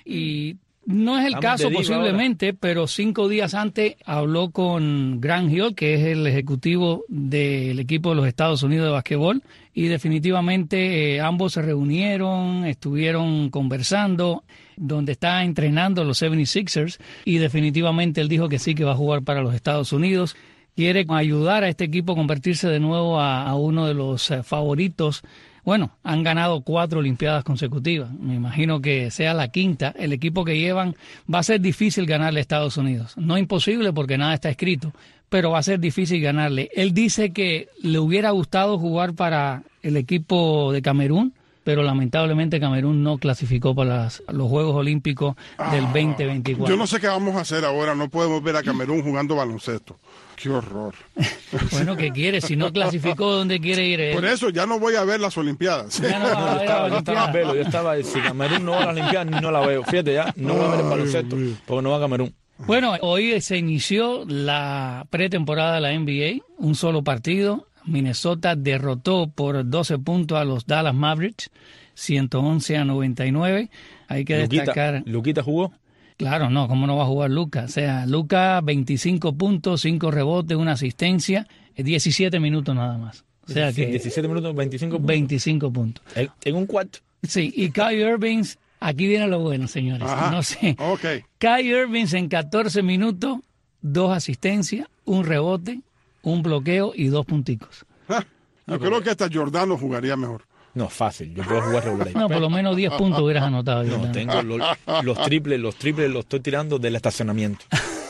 Y no es el Estamos caso posiblemente, ahora. Pero cinco días antes habló con Grant Hill, que es el ejecutivo del equipo de los Estados Unidos de basquetbol, y definitivamente eh, ambos se reunieron, estuvieron conversando, donde está entrenando los setenta y seis ers, y definitivamente él dijo que sí, que va a jugar para los Estados Unidos. Quiere ayudar a este equipo a convertirse de nuevo a, a uno de los eh, favoritos. Bueno, han ganado cuatro Olimpiadas consecutivas. Me imagino que sea la quinta. El equipo que llevan va a ser difícil ganarle a Estados Unidos. No imposible porque nada está escrito, pero va a ser difícil ganarle. Él dice que le hubiera gustado jugar para el equipo de Camerún, pero lamentablemente Camerún no clasificó para las, los Juegos Olímpicos del veinte veinticuatro. Yo no sé qué vamos a hacer ahora. No podemos ver a Camerún jugando baloncesto. ¡Qué horror! Bueno, ¿qué quiere? Si no clasificó, ¿dónde quiere ir él? Por eso ya no voy a ver las Olimpiadas. Ya no va a ver las Olimpiadas. Yo estaba, si Camerún no va a las Olimpiadas, no la veo. Fíjate ya, no va a ver el baloncesto, porque no va a Camerún. Bueno, hoy se inició la pretemporada de la N B A, un solo partido. Minnesota derrotó por doce puntos a los Dallas Mavericks, ciento once a noventa y nueve. Hay que Luquita, destacar... ¿Luquita jugó? Claro, no, ¿cómo no va a jugar Luka? O sea, Luka, veinticinco puntos, cinco rebotes, una asistencia, diecisiete minutos nada más. O sea que diecisiete minutos, veinticinco puntos. veinticinco puntos. En, en un cuarto. Sí, y Kyrie Irving, aquí viene lo bueno, señores. Ajá, no sé. Okay. Kyrie Irving en catorce minutos, dos asistencias, un rebote, un bloqueo y dos punticos. Ah, yo creo que hasta Giordano jugaría mejor. No, fácil, yo puedo jugar regular. No, por lo menos diez puntos hubieras anotado. No, tengo los, los triples, los triples los estoy tirando del estacionamiento.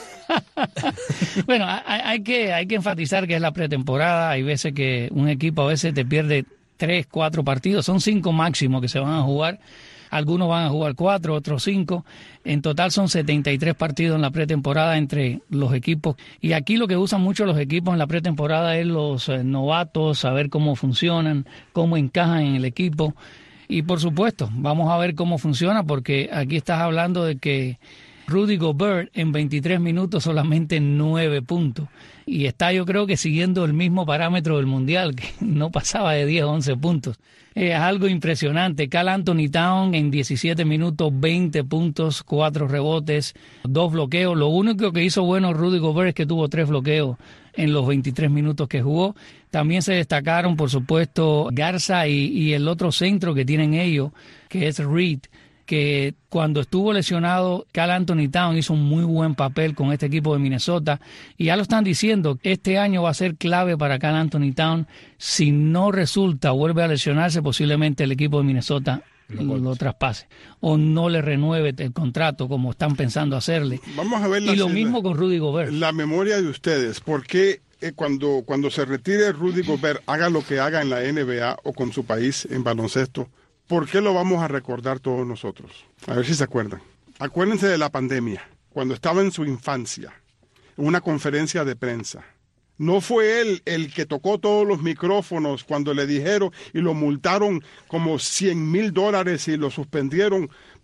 Bueno, hay, hay, que, hay que enfatizar que es la pretemporada. Hay veces que un equipo a veces te pierde tres, cuatro partidos. Son cinco máximos que se van a jugar. Algunos van a jugar cuatro, otros cinco. En total son setenta y tres partidos en la pretemporada entre los equipos. Y aquí lo que usan mucho los equipos en la pretemporada es los eh, novatos, saber cómo funcionan, cómo encajan en el equipo. Y por supuesto, vamos a ver cómo funciona, porque aquí estás hablando de que Rudy Gobert en veintitrés minutos solamente nueve puntos. Y está, yo creo que siguiendo el mismo parámetro del Mundial, que no pasaba de diez o once puntos. Es algo impresionante. Karl Anthony Towns en diecisiete minutos, veinte puntos, cuatro rebotes, dos bloqueos. Lo único que hizo bueno Rudy Gobert es que tuvo tres bloqueos en los veintitrés minutos que jugó. También se destacaron, por supuesto, Garza y, y el otro centro que tienen ellos, que es Reed, que cuando estuvo lesionado, Karl Anthony Towns hizo un muy buen papel con este equipo de Minnesota, y ya lo están diciendo, este año va a ser clave para Karl Anthony Towns. Si no resulta, vuelve a lesionarse, posiblemente el equipo de Minnesota lo, lo traspase o no le renueve el contrato como están pensando hacerle. Vamos a ver la, y lo mismo con Rudy Gobert. La memoria de ustedes, ¿por qué eh, cuando, cuando se retire Rudy Gobert, haga lo que haga en la N B A o con su país en baloncesto, ¿por qué lo vamos a recordar todos nosotros? A ver si se acuerdan. Acuérdense de la pandemia, cuando estaba en su infancia, en una conferencia de prensa. No fue él el que tocó todos los micrófonos cuando le dijeron y lo multaron como cien mil dólares y lo suspendieron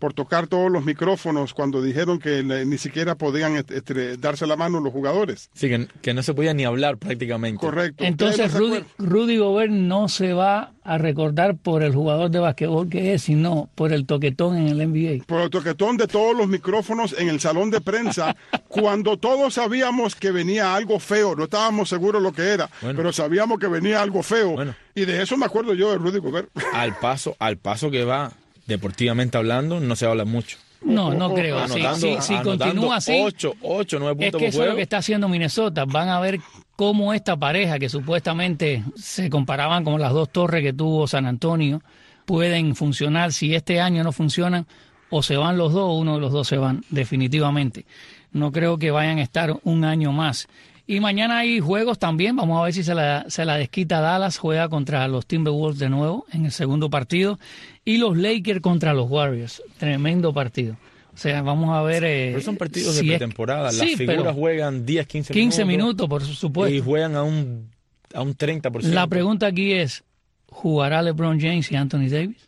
por tocar todos los micrófonos cuando dijeron que ni siquiera podían este, darse la mano los jugadores. Sí, que, que no se podía ni hablar prácticamente. Correcto. Entonces Rudy, Rudy Gobert no se va a recordar por el jugador de basquetbol que es, sino por el toquetón en el N B A. Por el toquetón de todos los micrófonos en el salón de prensa, cuando todos sabíamos que venía algo feo, no estábamos seguros lo que era, bueno, pero sabíamos que venía algo feo. Bueno, y de eso me acuerdo yo de Rudy Gobert. Al paso, al paso que va, deportivamente hablando, no se habla mucho. No, no creo. Anotando, si si, si continúa así, ocho, ocho, nueve puntos es que por eso juego. Es lo que está haciendo Minnesota. Van a ver cómo esta pareja, que supuestamente se comparaban con las dos torres que tuvo San Antonio, pueden funcionar. Si este año no funcionan, o se van los dos o uno de los dos se van, definitivamente. No creo que vayan a estar un año más. Y mañana hay juegos también, vamos a ver si se la, se la desquita Dallas, juega contra los Timberwolves de nuevo en el segundo partido, y los Lakers contra los Warriors, tremendo partido. O sea, vamos a ver... Eh, pero son partidos si de pretemporada, es... las sí, figuras juegan diez, quince minutos. quince minutos, por supuesto. Y juegan a un, a un treinta por ciento. La pregunta aquí es, ¿jugará LeBron James y Anthony Davis?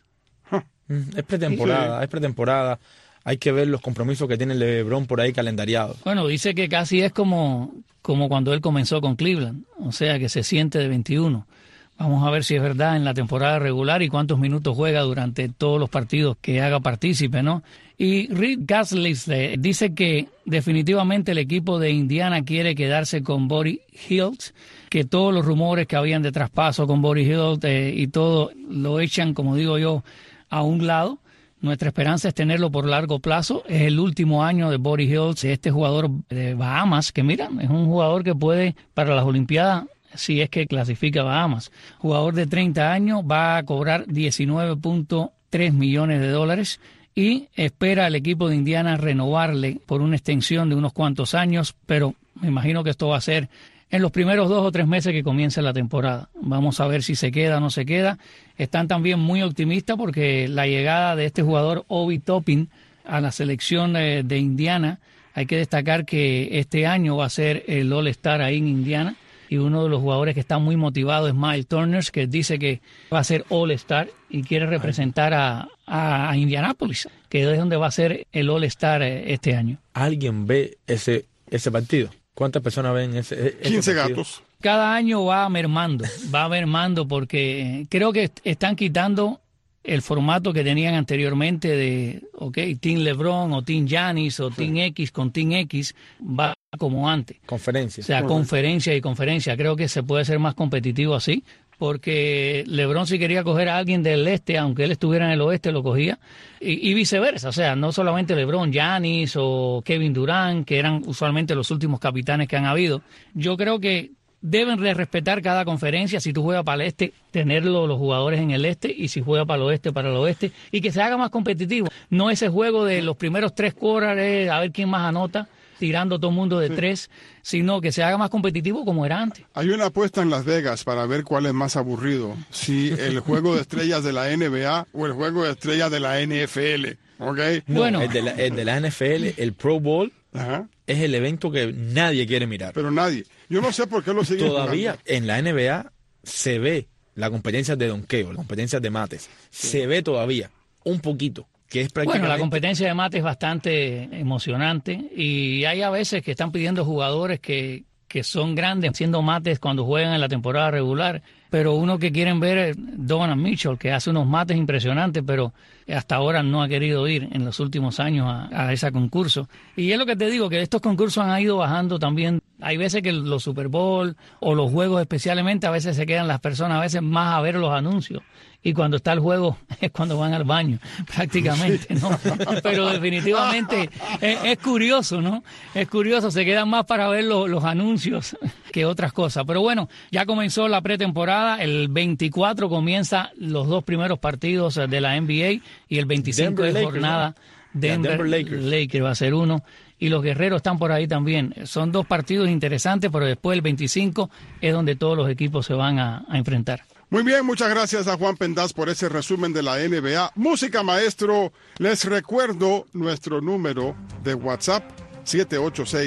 Es pretemporada, sí. es pretemporada. Hay que ver los compromisos que tiene LeBron por ahí calendariados. Bueno, dice que casi es como, como cuando él comenzó con Cleveland, o sea que se siente de veintiuno. Vamos a ver si es verdad en la temporada regular y cuántos minutos juega durante todos los partidos que haga partícipe, ¿no? Y Rick Gaslis eh, dice que definitivamente el equipo de Indiana quiere quedarse con Buddy Hield, que todos los rumores que habían de traspaso con Buddy Hield eh, y todo lo echan, como digo yo, a un lado. Nuestra esperanza es tenerlo por largo plazo. Es el último año de Buddy Hield, este jugador de Bahamas, que mira, es un jugador que puede para las Olimpiadas, si es que clasifica a Bahamas. Jugador de treinta años, va a cobrar diecinueve punto tres millones de dólares y espera el equipo de Indiana renovarle por una extensión de unos cuantos años, pero me imagino que esto va a ser en los primeros dos o tres meses que comience la temporada. Vamos a ver si se queda o no se queda. Están también muy optimistas porque la llegada de este jugador Obi Toppin a la selección de, de Indiana, hay que destacar que este año va a ser el All-Star ahí en Indiana, y uno de los jugadores que está muy motivado es Miles Turner, que dice que va a ser All-Star y quiere representar a, a, a Indianápolis, que es donde va a ser el All-Star este año. ¿Alguien ve ese, ese partido? ¿Cuántas personas ven ese, ese quince partido? gatos. Cada año va mermando, va mermando porque creo que están quitando el formato que tenían anteriormente de, ok, Team LeBron o Team Giannis o Team X con Team X, va como antes. Conferencia. O sea, uh-huh. conferencia y conferencia. Creo que se puede ser más competitivo así, porque LeBron si quería coger a alguien del este, aunque él estuviera en el oeste, lo cogía, y, y viceversa. O sea, no solamente LeBron, Giannis o Kevin Durant, que eran usualmente los últimos capitanes que han habido. Yo creo que deben de respetar cada conferencia. Si tú juegas para el este, tenerlo los jugadores en el este, y si juega para el oeste, para el oeste, y que se haga más competitivo. No ese juego de los primeros tres quarters, a ver quién más anota, tirando todo el mundo de sí. tres, sino que se haga más competitivo como era antes. Hay una apuesta en Las Vegas para ver cuál es más aburrido, si el juego de estrellas de la N B A o el juego de estrellas de la N F L. ¿Okay? No, bueno, el de, la, el de la N F L, el Pro Bowl, Ajá. es el evento que nadie quiere mirar. Pero nadie. Yo no sé por qué lo siguen Todavía jugando. En la N B A se ve la competencia de donqueo, la competencia de mates. Sí. Se ve todavía un poquito. Que es prácticamente... Bueno, la competencia de mate es bastante emocionante y hay a veces que están pidiendo jugadores que, que son grandes haciendo mates cuando juegan en la temporada regular, pero uno que quieren ver es Donovan Mitchell, que hace unos mates impresionantes, pero hasta ahora no ha querido ir en los últimos años a, a ese concurso. Y es lo que te digo, que estos concursos han ido bajando también. Hay veces que los Super Bowl o los juegos especialmente, a veces se quedan las personas a veces más a ver los anuncios. Y cuando está el juego es cuando van al baño, prácticamente, ¿no? Pero definitivamente es, es curioso, ¿no? Es curioso, se quedan más para ver lo, los anuncios que otras cosas. Pero bueno, ya comenzó la pretemporada, el veinticuatro comienza los dos primeros partidos de la N B A y el veinticinco Denver es Lakers, jornada. ¿no? Denver, Denver Lakers. Lakers va a ser uno. Y los guerreros están por ahí también. Son dos partidos interesantes, pero después el veinticinco es donde todos los equipos se van a, a enfrentar. Muy bien, muchas gracias a Juan Pendaz por ese resumen de la N B A. Música, maestro. Les recuerdo nuestro número de WhatsApp, siete ocho seis,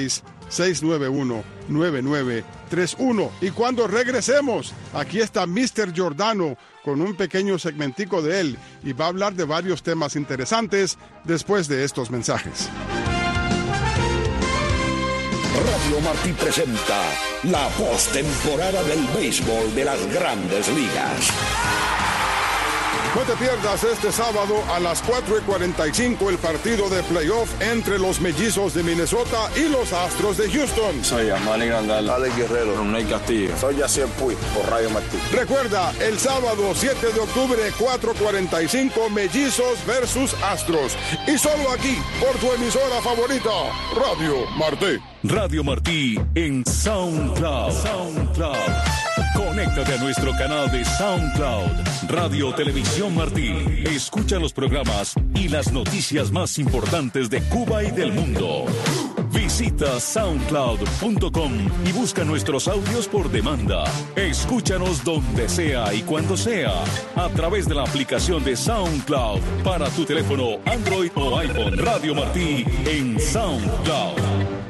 seis nueve uno, nueve nueve tres uno. Y cuando regresemos, aquí está mister Giordano con un pequeño segmentico de él y va a hablar de varios temas interesantes después de estos mensajes. Radio Martí presenta la postemporada del béisbol de las Grandes Ligas. No te pierdas este sábado a las cuatro y cuarenta y cinco el partido de playoff entre los Mellizos de Minnesota y los Astros de Houston. Soy Amani Grandal, Alex Guerrero, Ronald Castillo. Soy Yacier Puig por Radio Martí. Recuerda, el sábado siete de octubre, cuatro cuarenta y cinco, Mellizos versus Astros. Y solo aquí, por tu emisora favorita, Radio Martí. Radio Martí en SoundCloud. SoundCloud. Conéctate a nuestro canal de SoundCloud, Radio Televisión Martí. Escucha los programas y las noticias más importantes de Cuba y del mundo. Visita soundcloud punto com y busca nuestros audios por demanda. Escúchanos donde sea y cuando sea, a través de la aplicación de SoundCloud para tu teléfono Android o iPhone. Radio Martí en SoundCloud.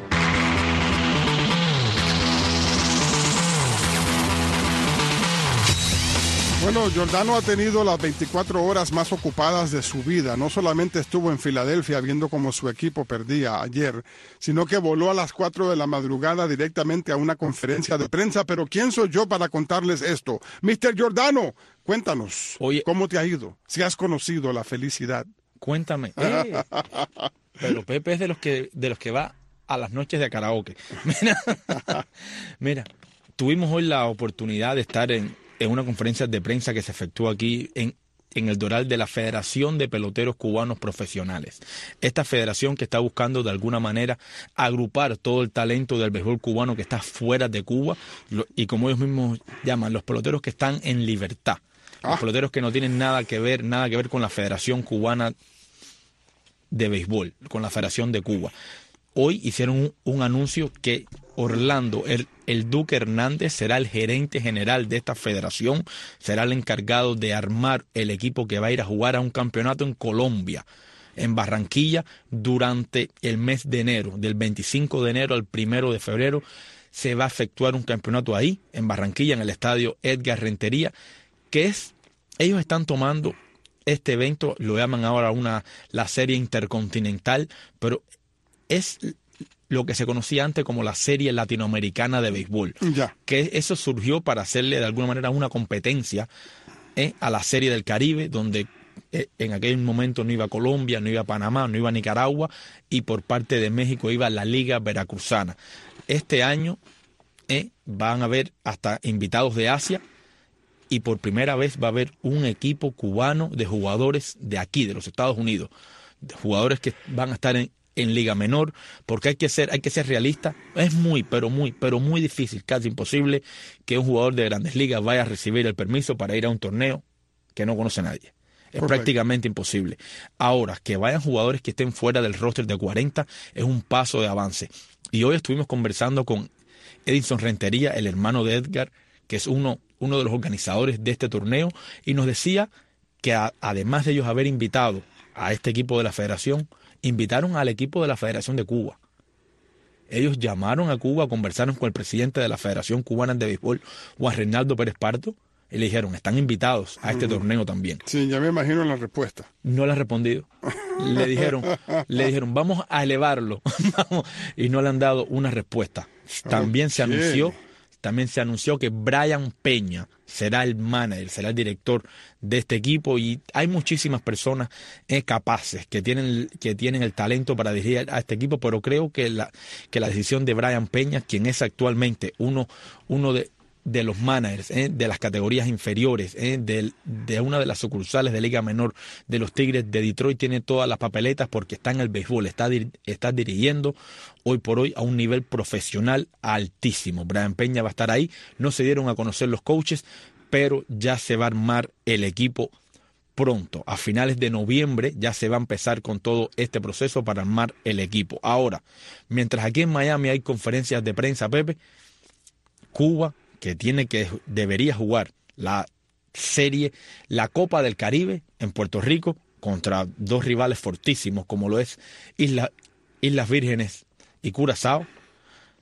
Bueno, Giordano ha tenido las veinticuatro horas más ocupadas de su vida. No solamente estuvo en Filadelfia viendo cómo su equipo perdía ayer, sino que voló a las cuatro de la madrugada directamente a una conferencia de prensa. Pero ¿quién soy yo para contarles esto? mister Giordano, cuéntanos, Oye, ¿cómo te ha ido? Si has conocido la felicidad. Cuéntame. Eh, pero Pepe es de los que de los que va a las noches de karaoke. Mira, mira, tuvimos hoy la oportunidad de estar en en una conferencia de prensa que se efectuó aquí en, en el Doral de la Federación de Peloteros Cubanos Profesionales. Esta federación que está buscando de alguna manera agrupar todo el talento del béisbol cubano que está fuera de Cuba y, como ellos mismos llaman, los peloteros que están en libertad. Los ah. peloteros que no tienen nada que ver, nada que ver con la Federación Cubana de Béisbol, con la Federación de Cuba. Hoy hicieron un, un anuncio que Orlando, el, el Duque Hernández, será el gerente general de esta federación, será el encargado de armar el equipo que va a ir a jugar a un campeonato en Colombia, en Barranquilla, durante el mes de enero, del veinticinco de enero al primero de febrero, se va a efectuar un campeonato ahí, en Barranquilla, en el estadio Edgar Rentería, que es, ellos están tomando este evento, lo llaman ahora una, la serie intercontinental, pero es lo que se conocía antes como la Serie Latinoamericana de Béisbol. Ya. Que eso surgió para hacerle de alguna manera una competencia eh, a la Serie del Caribe, donde eh, en aquel momento no iba Colombia, no iba Panamá, no iba Nicaragua, y por parte de México iba la Liga Veracruzana. Este año eh, van a haber hasta invitados de Asia, y por primera vez va a haber un equipo cubano de jugadores de aquí, de los Estados Unidos, de jugadores que van a estar en en Liga Menor, porque hay que ser, hay que ser realista. Es muy, pero muy, pero muy difícil, casi imposible, que un jugador de Grandes Ligas vaya a recibir el permiso para ir a un torneo que no conoce a nadie. Es Perfecto. Prácticamente imposible. Ahora, que vayan jugadores que estén fuera del roster de cuarenta es un paso de avance. Y hoy estuvimos conversando con Edinson Rentería, el hermano de Edgar, que es uno, uno de los organizadores de este torneo, y nos decía que a, además de ellos haber invitado a este equipo de la federación, invitaron al equipo de la Federación de Cuba. Ellos llamaron a Cuba, conversaron con el presidente de la Federación Cubana de Béisbol, Juan Reinaldo Pérez Pardo, y le dijeron, están invitados a este uh-huh. torneo también. Sí, ya me imagino la respuesta. No le ha respondido. Le dijeron, le dijeron, vamos a elevarlo. Y no le han dado una respuesta. También okay. se anunció, también se anunció que Brian Peña será el manager, será el director de este equipo, y hay muchísimas personas eh, capaces que tienen, que tienen el talento para dirigir a este equipo, pero creo que la, que la decisión de Brian Peña, quien es actualmente uno, uno de, de los managers eh, de las categorías inferiores, eh, de, de una de las sucursales de Liga Menor de los Tigres de Detroit, tiene todas las papeletas porque está en el béisbol, está, está dirigiendo hoy por hoy a un nivel profesional altísimo. Brian Peña va a estar ahí. No se dieron a conocer los coaches, pero ya se va a armar el equipo pronto. A finales de noviembre ya se va a empezar con todo este proceso para armar el equipo. Ahora, mientras aquí en Miami hay conferencias de prensa, Pepe, Cuba, que tiene que debería jugar la serie, la Copa del Caribe en Puerto Rico contra dos rivales fortísimos como lo es Isla, Islas Vírgenes y Curazao,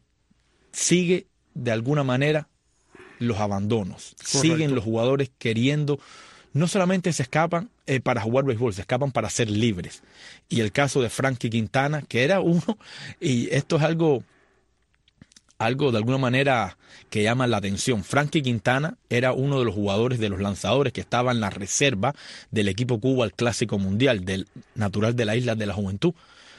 sigue de alguna manera los abandonos. Correcto. Siguen los jugadores queriendo, no solamente se escapan eh, para jugar béisbol, se escapan para ser libres. Y el caso de Frankie Quintana, que era uno, y esto es algo, algo de alguna manera que llama la atención. Frankie Quintana era uno de los jugadores, de los lanzadores que estaba en la reserva del equipo Cuba al Clásico Mundial, del natural de la Isla de la Juventud.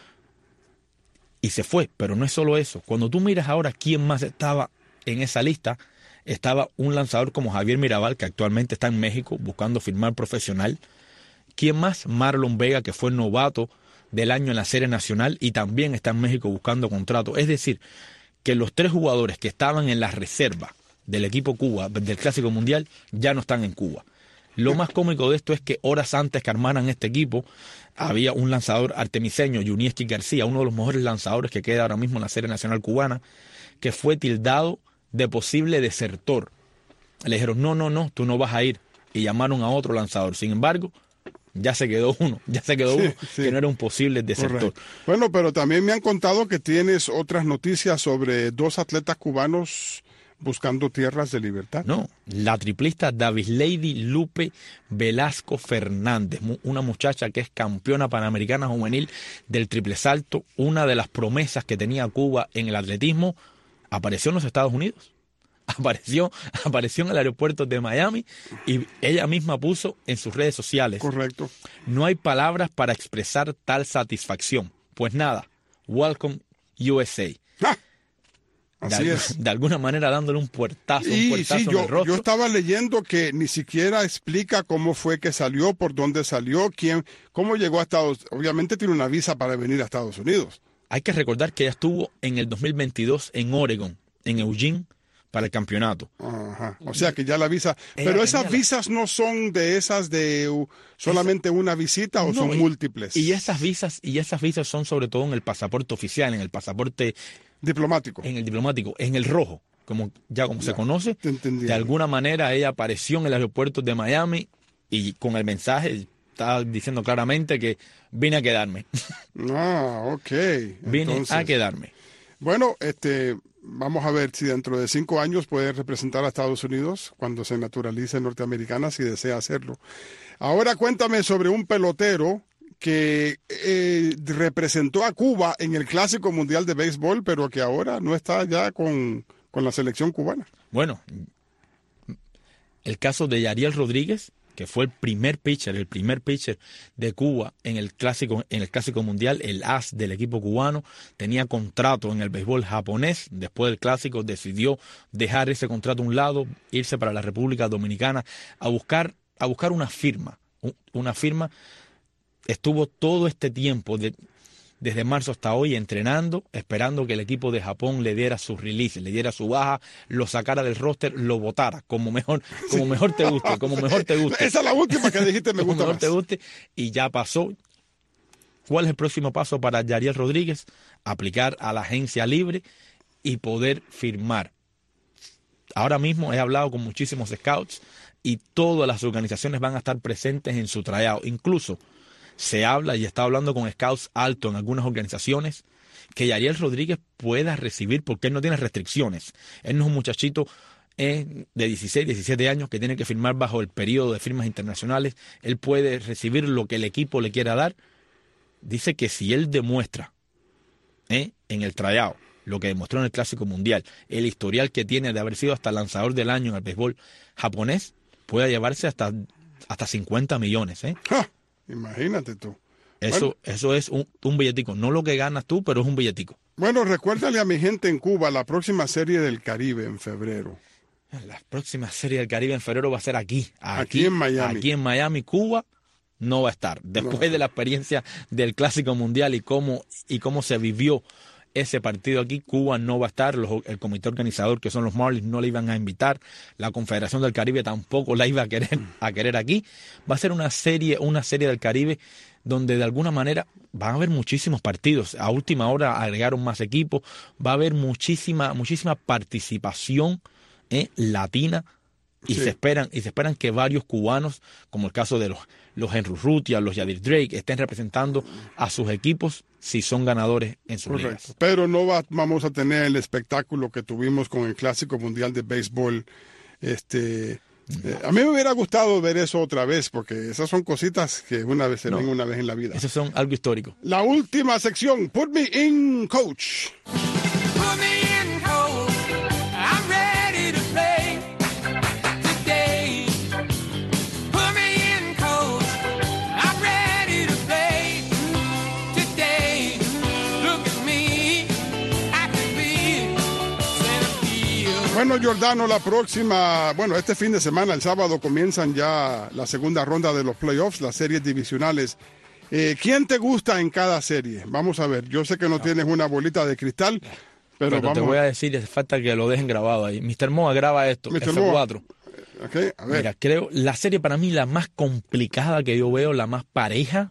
Y se fue, pero no es solo eso. Cuando tú miras ahora quién más estaba en esa lista, estaba un lanzador como Javier Mirabal, que actualmente está en México buscando firmar profesional. ¿Quién más? Marlon Vega, que fue novato del año en la Serie Nacional y también está en México buscando contrato. Es decir, que los tres jugadores que estaban en la reserva del equipo Cuba, del Clásico Mundial, ya no están en Cuba. Lo más cómico de esto es que horas antes que armaran este equipo, había un lanzador artemiseño, Yunieski García, uno de los mejores lanzadores que queda ahora mismo en la Serie Nacional Cubana, que fue tildado de posible desertor. Le dijeron, no, no, no, tú no vas a ir. Y llamaron a otro lanzador. Sin embargo, ya se quedó uno, ya se quedó sí, uno sí. que no era un posible desertor. Correcto. Bueno, pero también me han contado que tienes otras noticias sobre dos atletas cubanos buscando tierras de libertad. No, la triplista Davis Lady Lupe Velasco Fernández, una muchacha que es campeona panamericana juvenil del triple salto, una de las promesas que tenía Cuba en el atletismo, apareció en los Estados Unidos. Apareció, apareció en el aeropuerto de Miami y ella misma puso en sus redes sociales. Correcto. No hay palabras para expresar tal satisfacción. Pues nada, welcome U S A. ¡Ah! Así de, es. De alguna manera dándole un puertazo, y, un puertazo sí, en yo, el rostro. Yo estaba leyendo que ni siquiera explica cómo fue que salió, por dónde salió, quién, cómo llegó a Estados Unidos. Obviamente tiene una visa para venir a Estados Unidos. Hay que recordar que ella estuvo en el dos mil veintidós en Oregon, en Eugene, para el campeonato. Ajá. O sea que ya la visa... Ella pero esas visas no son de esas de uh, solamente Esa... una visita o no, son y, múltiples. Y esas visas, y esas visas son sobre todo en el pasaporte oficial, en el pasaporte diplomático. En el diplomático, en el rojo, como ya como ya, se conoce. De alguna manera ella apareció en el aeropuerto de Miami y con el mensaje estaba diciendo claramente que vine a quedarme. Ah, ok. Vine Entonces, a quedarme. Bueno, este, vamos a ver si dentro de cinco años puede representar a Estados Unidos cuando se naturalice norteamericana, si desea hacerlo. Ahora cuéntame sobre un pelotero que eh, representó a Cuba en el Clásico Mundial de Béisbol, pero que ahora no está ya con, con la selección cubana. Bueno, el caso de Yariel Rodríguez, que fue el primer pitcher, el primer pitcher de Cuba en el clásico, en el clásico mundial, el as del equipo cubano, tenía contrato en el béisbol japonés. Después del clásico decidió dejar ese contrato a un lado, irse para la República Dominicana a buscar, a buscar una firma, una firma. Estuvo todo este tiempo de, desde marzo hasta hoy entrenando, esperando que el equipo de Japón le diera su release, le diera su baja, lo sacara del roster, lo votara, como mejor, como sí. mejor te guste, como mejor te guste. Esa es la última que dijiste, me gusta como mejor más. te guste, y ya pasó. ¿Cuál es el próximo paso para Yariel Rodríguez? Aplicar a la agencia libre y poder firmar. Ahora mismo he hablado con muchísimos scouts y todas las organizaciones van a estar presentes en su tryout. Incluso se habla y está hablando con scouts altos en algunas organizaciones que Yariel Rodríguez pueda recibir, porque él no tiene restricciones. Él no es un muchachito eh, de dieciséis, diecisiete años que tiene que firmar bajo el periodo de firmas internacionales. Él puede recibir lo que el equipo le quiera dar. Dice que si él demuestra eh, en el tryout lo que demostró en el Clásico Mundial, el historial que tiene de haber sido hasta lanzador del año en el béisbol japonés, puede llevarse hasta, hasta cincuenta millones. ¿eh? ¡Ja! Imagínate tú. Eso, bueno, eso es un, un billetico. No lo que ganas tú, pero es un billetico. Bueno, recuérdale a mi gente en Cuba la próxima Serie del Caribe en febrero. La próxima Serie del Caribe en febrero va a ser aquí. Aquí, aquí en Miami. Aquí en Miami, Cuba no va a estar. Después no. de la experiencia del Clásico Mundial y cómo, y cómo se vivió ese partido aquí, Cuba no va a estar. Los, el comité organizador, que son los Marlins, no le iban a invitar. La Confederación del Caribe tampoco la iba a querer, a querer aquí. Va a ser una serie, una serie del Caribe donde de alguna manera van a haber muchísimos partidos. A última hora agregaron más equipos. Va a haber muchísima, muchísima participación eh, latina Y Sí. se esperan y se esperan que varios cubanos, como el caso de los, los Henry Urrutia, los Yadir Drake, estén representando a sus equipos si son ganadores en sus Correcto. ligas. Pero no va- vamos a tener el espectáculo que tuvimos con el Clásico Mundial de Béisbol. Este, eh, a mí me hubiera gustado ver eso otra vez, porque esas son cositas que una vez se No. ven una vez en la vida. Esos son algo histórico. La última sección, Put Me In, Coach. Put me in cold. I'm ready to play today. Put me in cold. I'm ready to play today. Look at me. I could be center field. Bueno, Giordano, la próxima, bueno, este fin de semana, el sábado, comienzan ya la segunda ronda de los playoffs, las series divisionales. Eh, ¿Quién te gusta en cada serie? Vamos a ver, yo sé que no tienes una bolita de cristal, pero, Pero, vamos te voy a decir, hace falta que lo dejen grabado ahí. mister Moa, graba esto, mister F Moa. cuatro. Ok, a ver. Mira, creo, la serie para mí la más complicada que yo veo, la más pareja,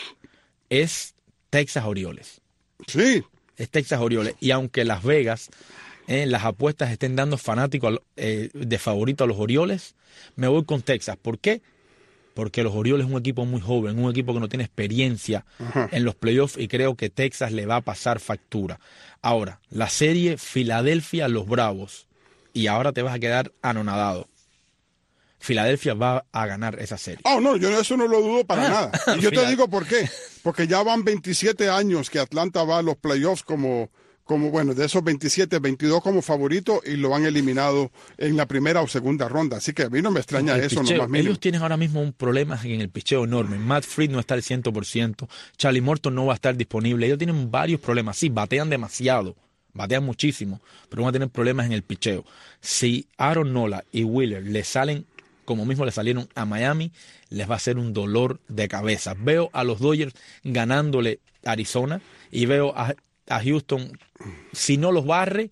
es Texas Orioles. Sí, Es Texas Orioles. Y aunque Las Vegas, eh, las apuestas estén dando fanáticos eh, de favorito a los Orioles, me voy con Texas. ¿Por qué? Porque los Orioles es un equipo muy joven, un equipo que no tiene experiencia Ajá. en los playoffs y creo que Texas le va a pasar factura. Ahora, la serie Filadelfia-Los Bravos, y ahora te vas a quedar anonadado. Filadelfia va a ganar esa serie. Oh, no, yo eso no lo dudo para Ah, nada. Y yo te fíjate. digo por qué. Porque ya van veintisiete años que Atlanta va a los playoffs como, como bueno, de esos veintisiete, veintidós como favorito y lo han eliminado en la primera o segunda ronda. Así que a mí no me extraña El eso, no picheo, más mínimo. ellos tienen ahora mismo un problema en el picheo enorme. Matt Fried no está al cien por ciento. Charlie Morton no va a estar disponible. Ellos tienen varios problemas. Sí, batean demasiado. Batean muchísimo. Pero van a tener problemas en el picheo. Si Aaron Nola y Wheeler le salen como mismo le salieron a Miami, les va a ser un dolor de cabeza. Veo a los Dodgers ganándole a Arizona y veo a, a Houston, si no los barre,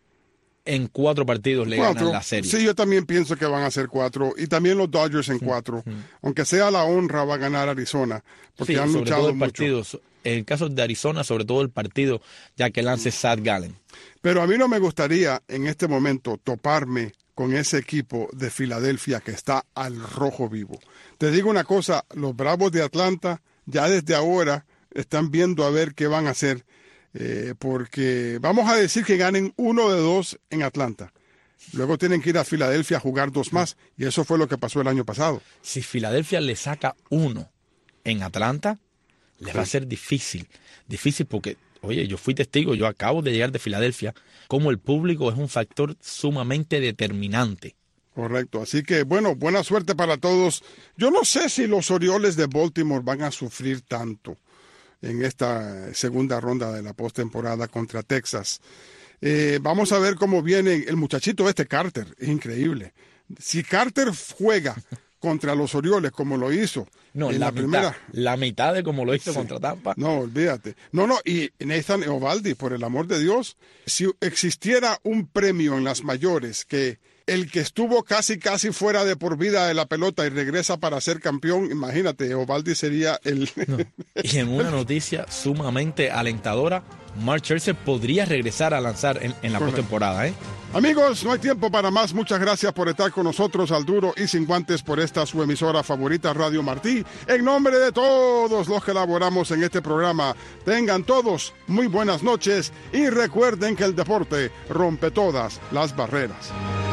en cuatro partidos le Cuatro. ganan la serie. Sí, yo también pienso que van a ser cuatro. Y también los Dodgers en cuatro. Aunque sea la honra, va a ganar Arizona. Porque Sí, han sobre luchado todo el mucho. partido. En el caso de Arizona, sobre todo el partido, ya que lance Zach Gallen. Pero a mí no me gustaría en este momento toparme con ese equipo de Filadelfia que está al rojo vivo. Te digo una cosa, los Bravos de Atlanta ya desde ahora están viendo a ver qué van a hacer, eh, porque vamos a decir que ganen uno de dos en Atlanta. Luego tienen que ir a Filadelfia a jugar dos más, y eso fue lo que pasó el año pasado. Si Filadelfia le saca uno en Atlanta, les va a ser difícil. Difícil porque, oye, yo fui testigo, yo acabo de llegar de Filadelfia, como el público es un factor sumamente determinante. Correcto, así que bueno, buena suerte para todos. Yo no sé si los Orioles de Baltimore van a sufrir tanto en esta segunda ronda de la postemporada contra Texas. Eh, vamos a ver cómo viene el muchachito este Carter, es increíble. Si Carter juega contra los Orioles como lo hizo No, en la, la, mitad, primera... la mitad de como lo hizo Sí. contra Tampa. No, olvídate. No, no, y Nathan Eovaldi, por el amor de Dios, si existiera un premio en las mayores que el que estuvo casi casi fuera de por vida de la pelota y regresa para ser campeón, imagínate, Eovaldi sería el... No. Y en una noticia sumamente alentadora, Mark Scherzer podría regresar a lanzar en, en la Correcto. postemporada, ¿eh? Amigos, no hay tiempo para más. Muchas gracias por estar con nosotros al duro y sin guantes por esta su emisora favorita, Radio Martí. En nombre de todos los que elaboramos en este programa, tengan todos muy buenas noches y recuerden que el deporte rompe todas las barreras.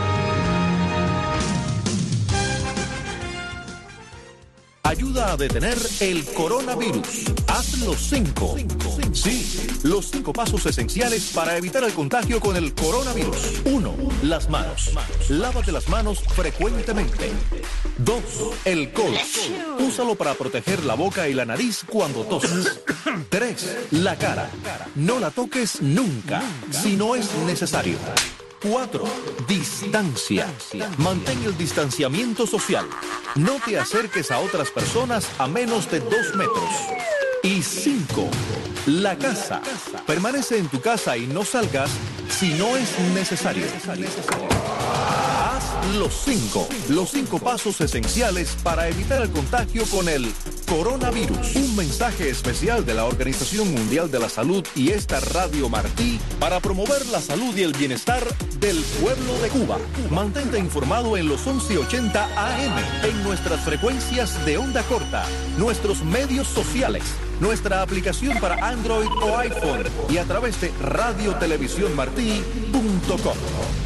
Ayuda a detener el coronavirus. Haz los cinco. Sí, los cinco pasos esenciales para evitar el contagio con el coronavirus. Uno, las manos. Lávate las manos frecuentemente. Dos, el codo. Úsalo para proteger la boca y la nariz cuando tosas. Tres, la cara. No la toques nunca, si no es necesario. Cuatro, distancia. Mantén el distanciamiento social. No te acerques a otras personas a menos de dos metros. Y cinco, la casa. Permanece en tu casa y no salgas si no es necesario. Haz los cinco. Los cinco pasos esenciales para evitar el contagio con el coronavirus. Un mensaje especial de la Organización Mundial de la Salud y esta Radio Martí para promover la salud y el bienestar del pueblo de Cuba. Mantente informado en los once ochenta A M, en nuestras frecuencias de onda corta, nuestros medios sociales, nuestra aplicación para Android o iPhone y a través de radio televisión martí punto com.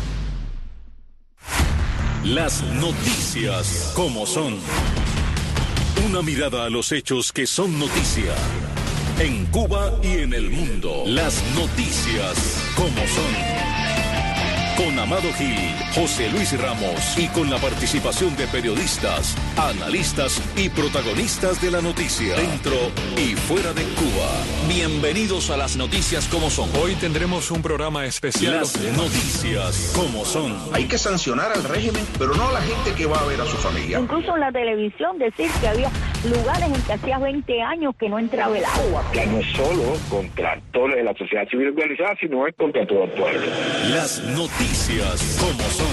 Las noticias como son. Una mirada a los hechos que son noticia. En Cuba y en el mundo. Las noticias como son. Con Amado Gil, José Luis Ramos y con la participación de periodistas, analistas y protagonistas de la noticia, dentro y fuera de Cuba. Bienvenidos a las noticias como son. Hoy tendremos un programa especial. Las noticias como son. Hay que sancionar al régimen, pero no a la gente que va a ver a su familia. Incluso en la televisión decir que había lugares en que hacía veinte años que no entraba el agua. Que no es solo contra actores de la sociedad civil organizada, sino es contra todo el pueblo. Las noticias como son.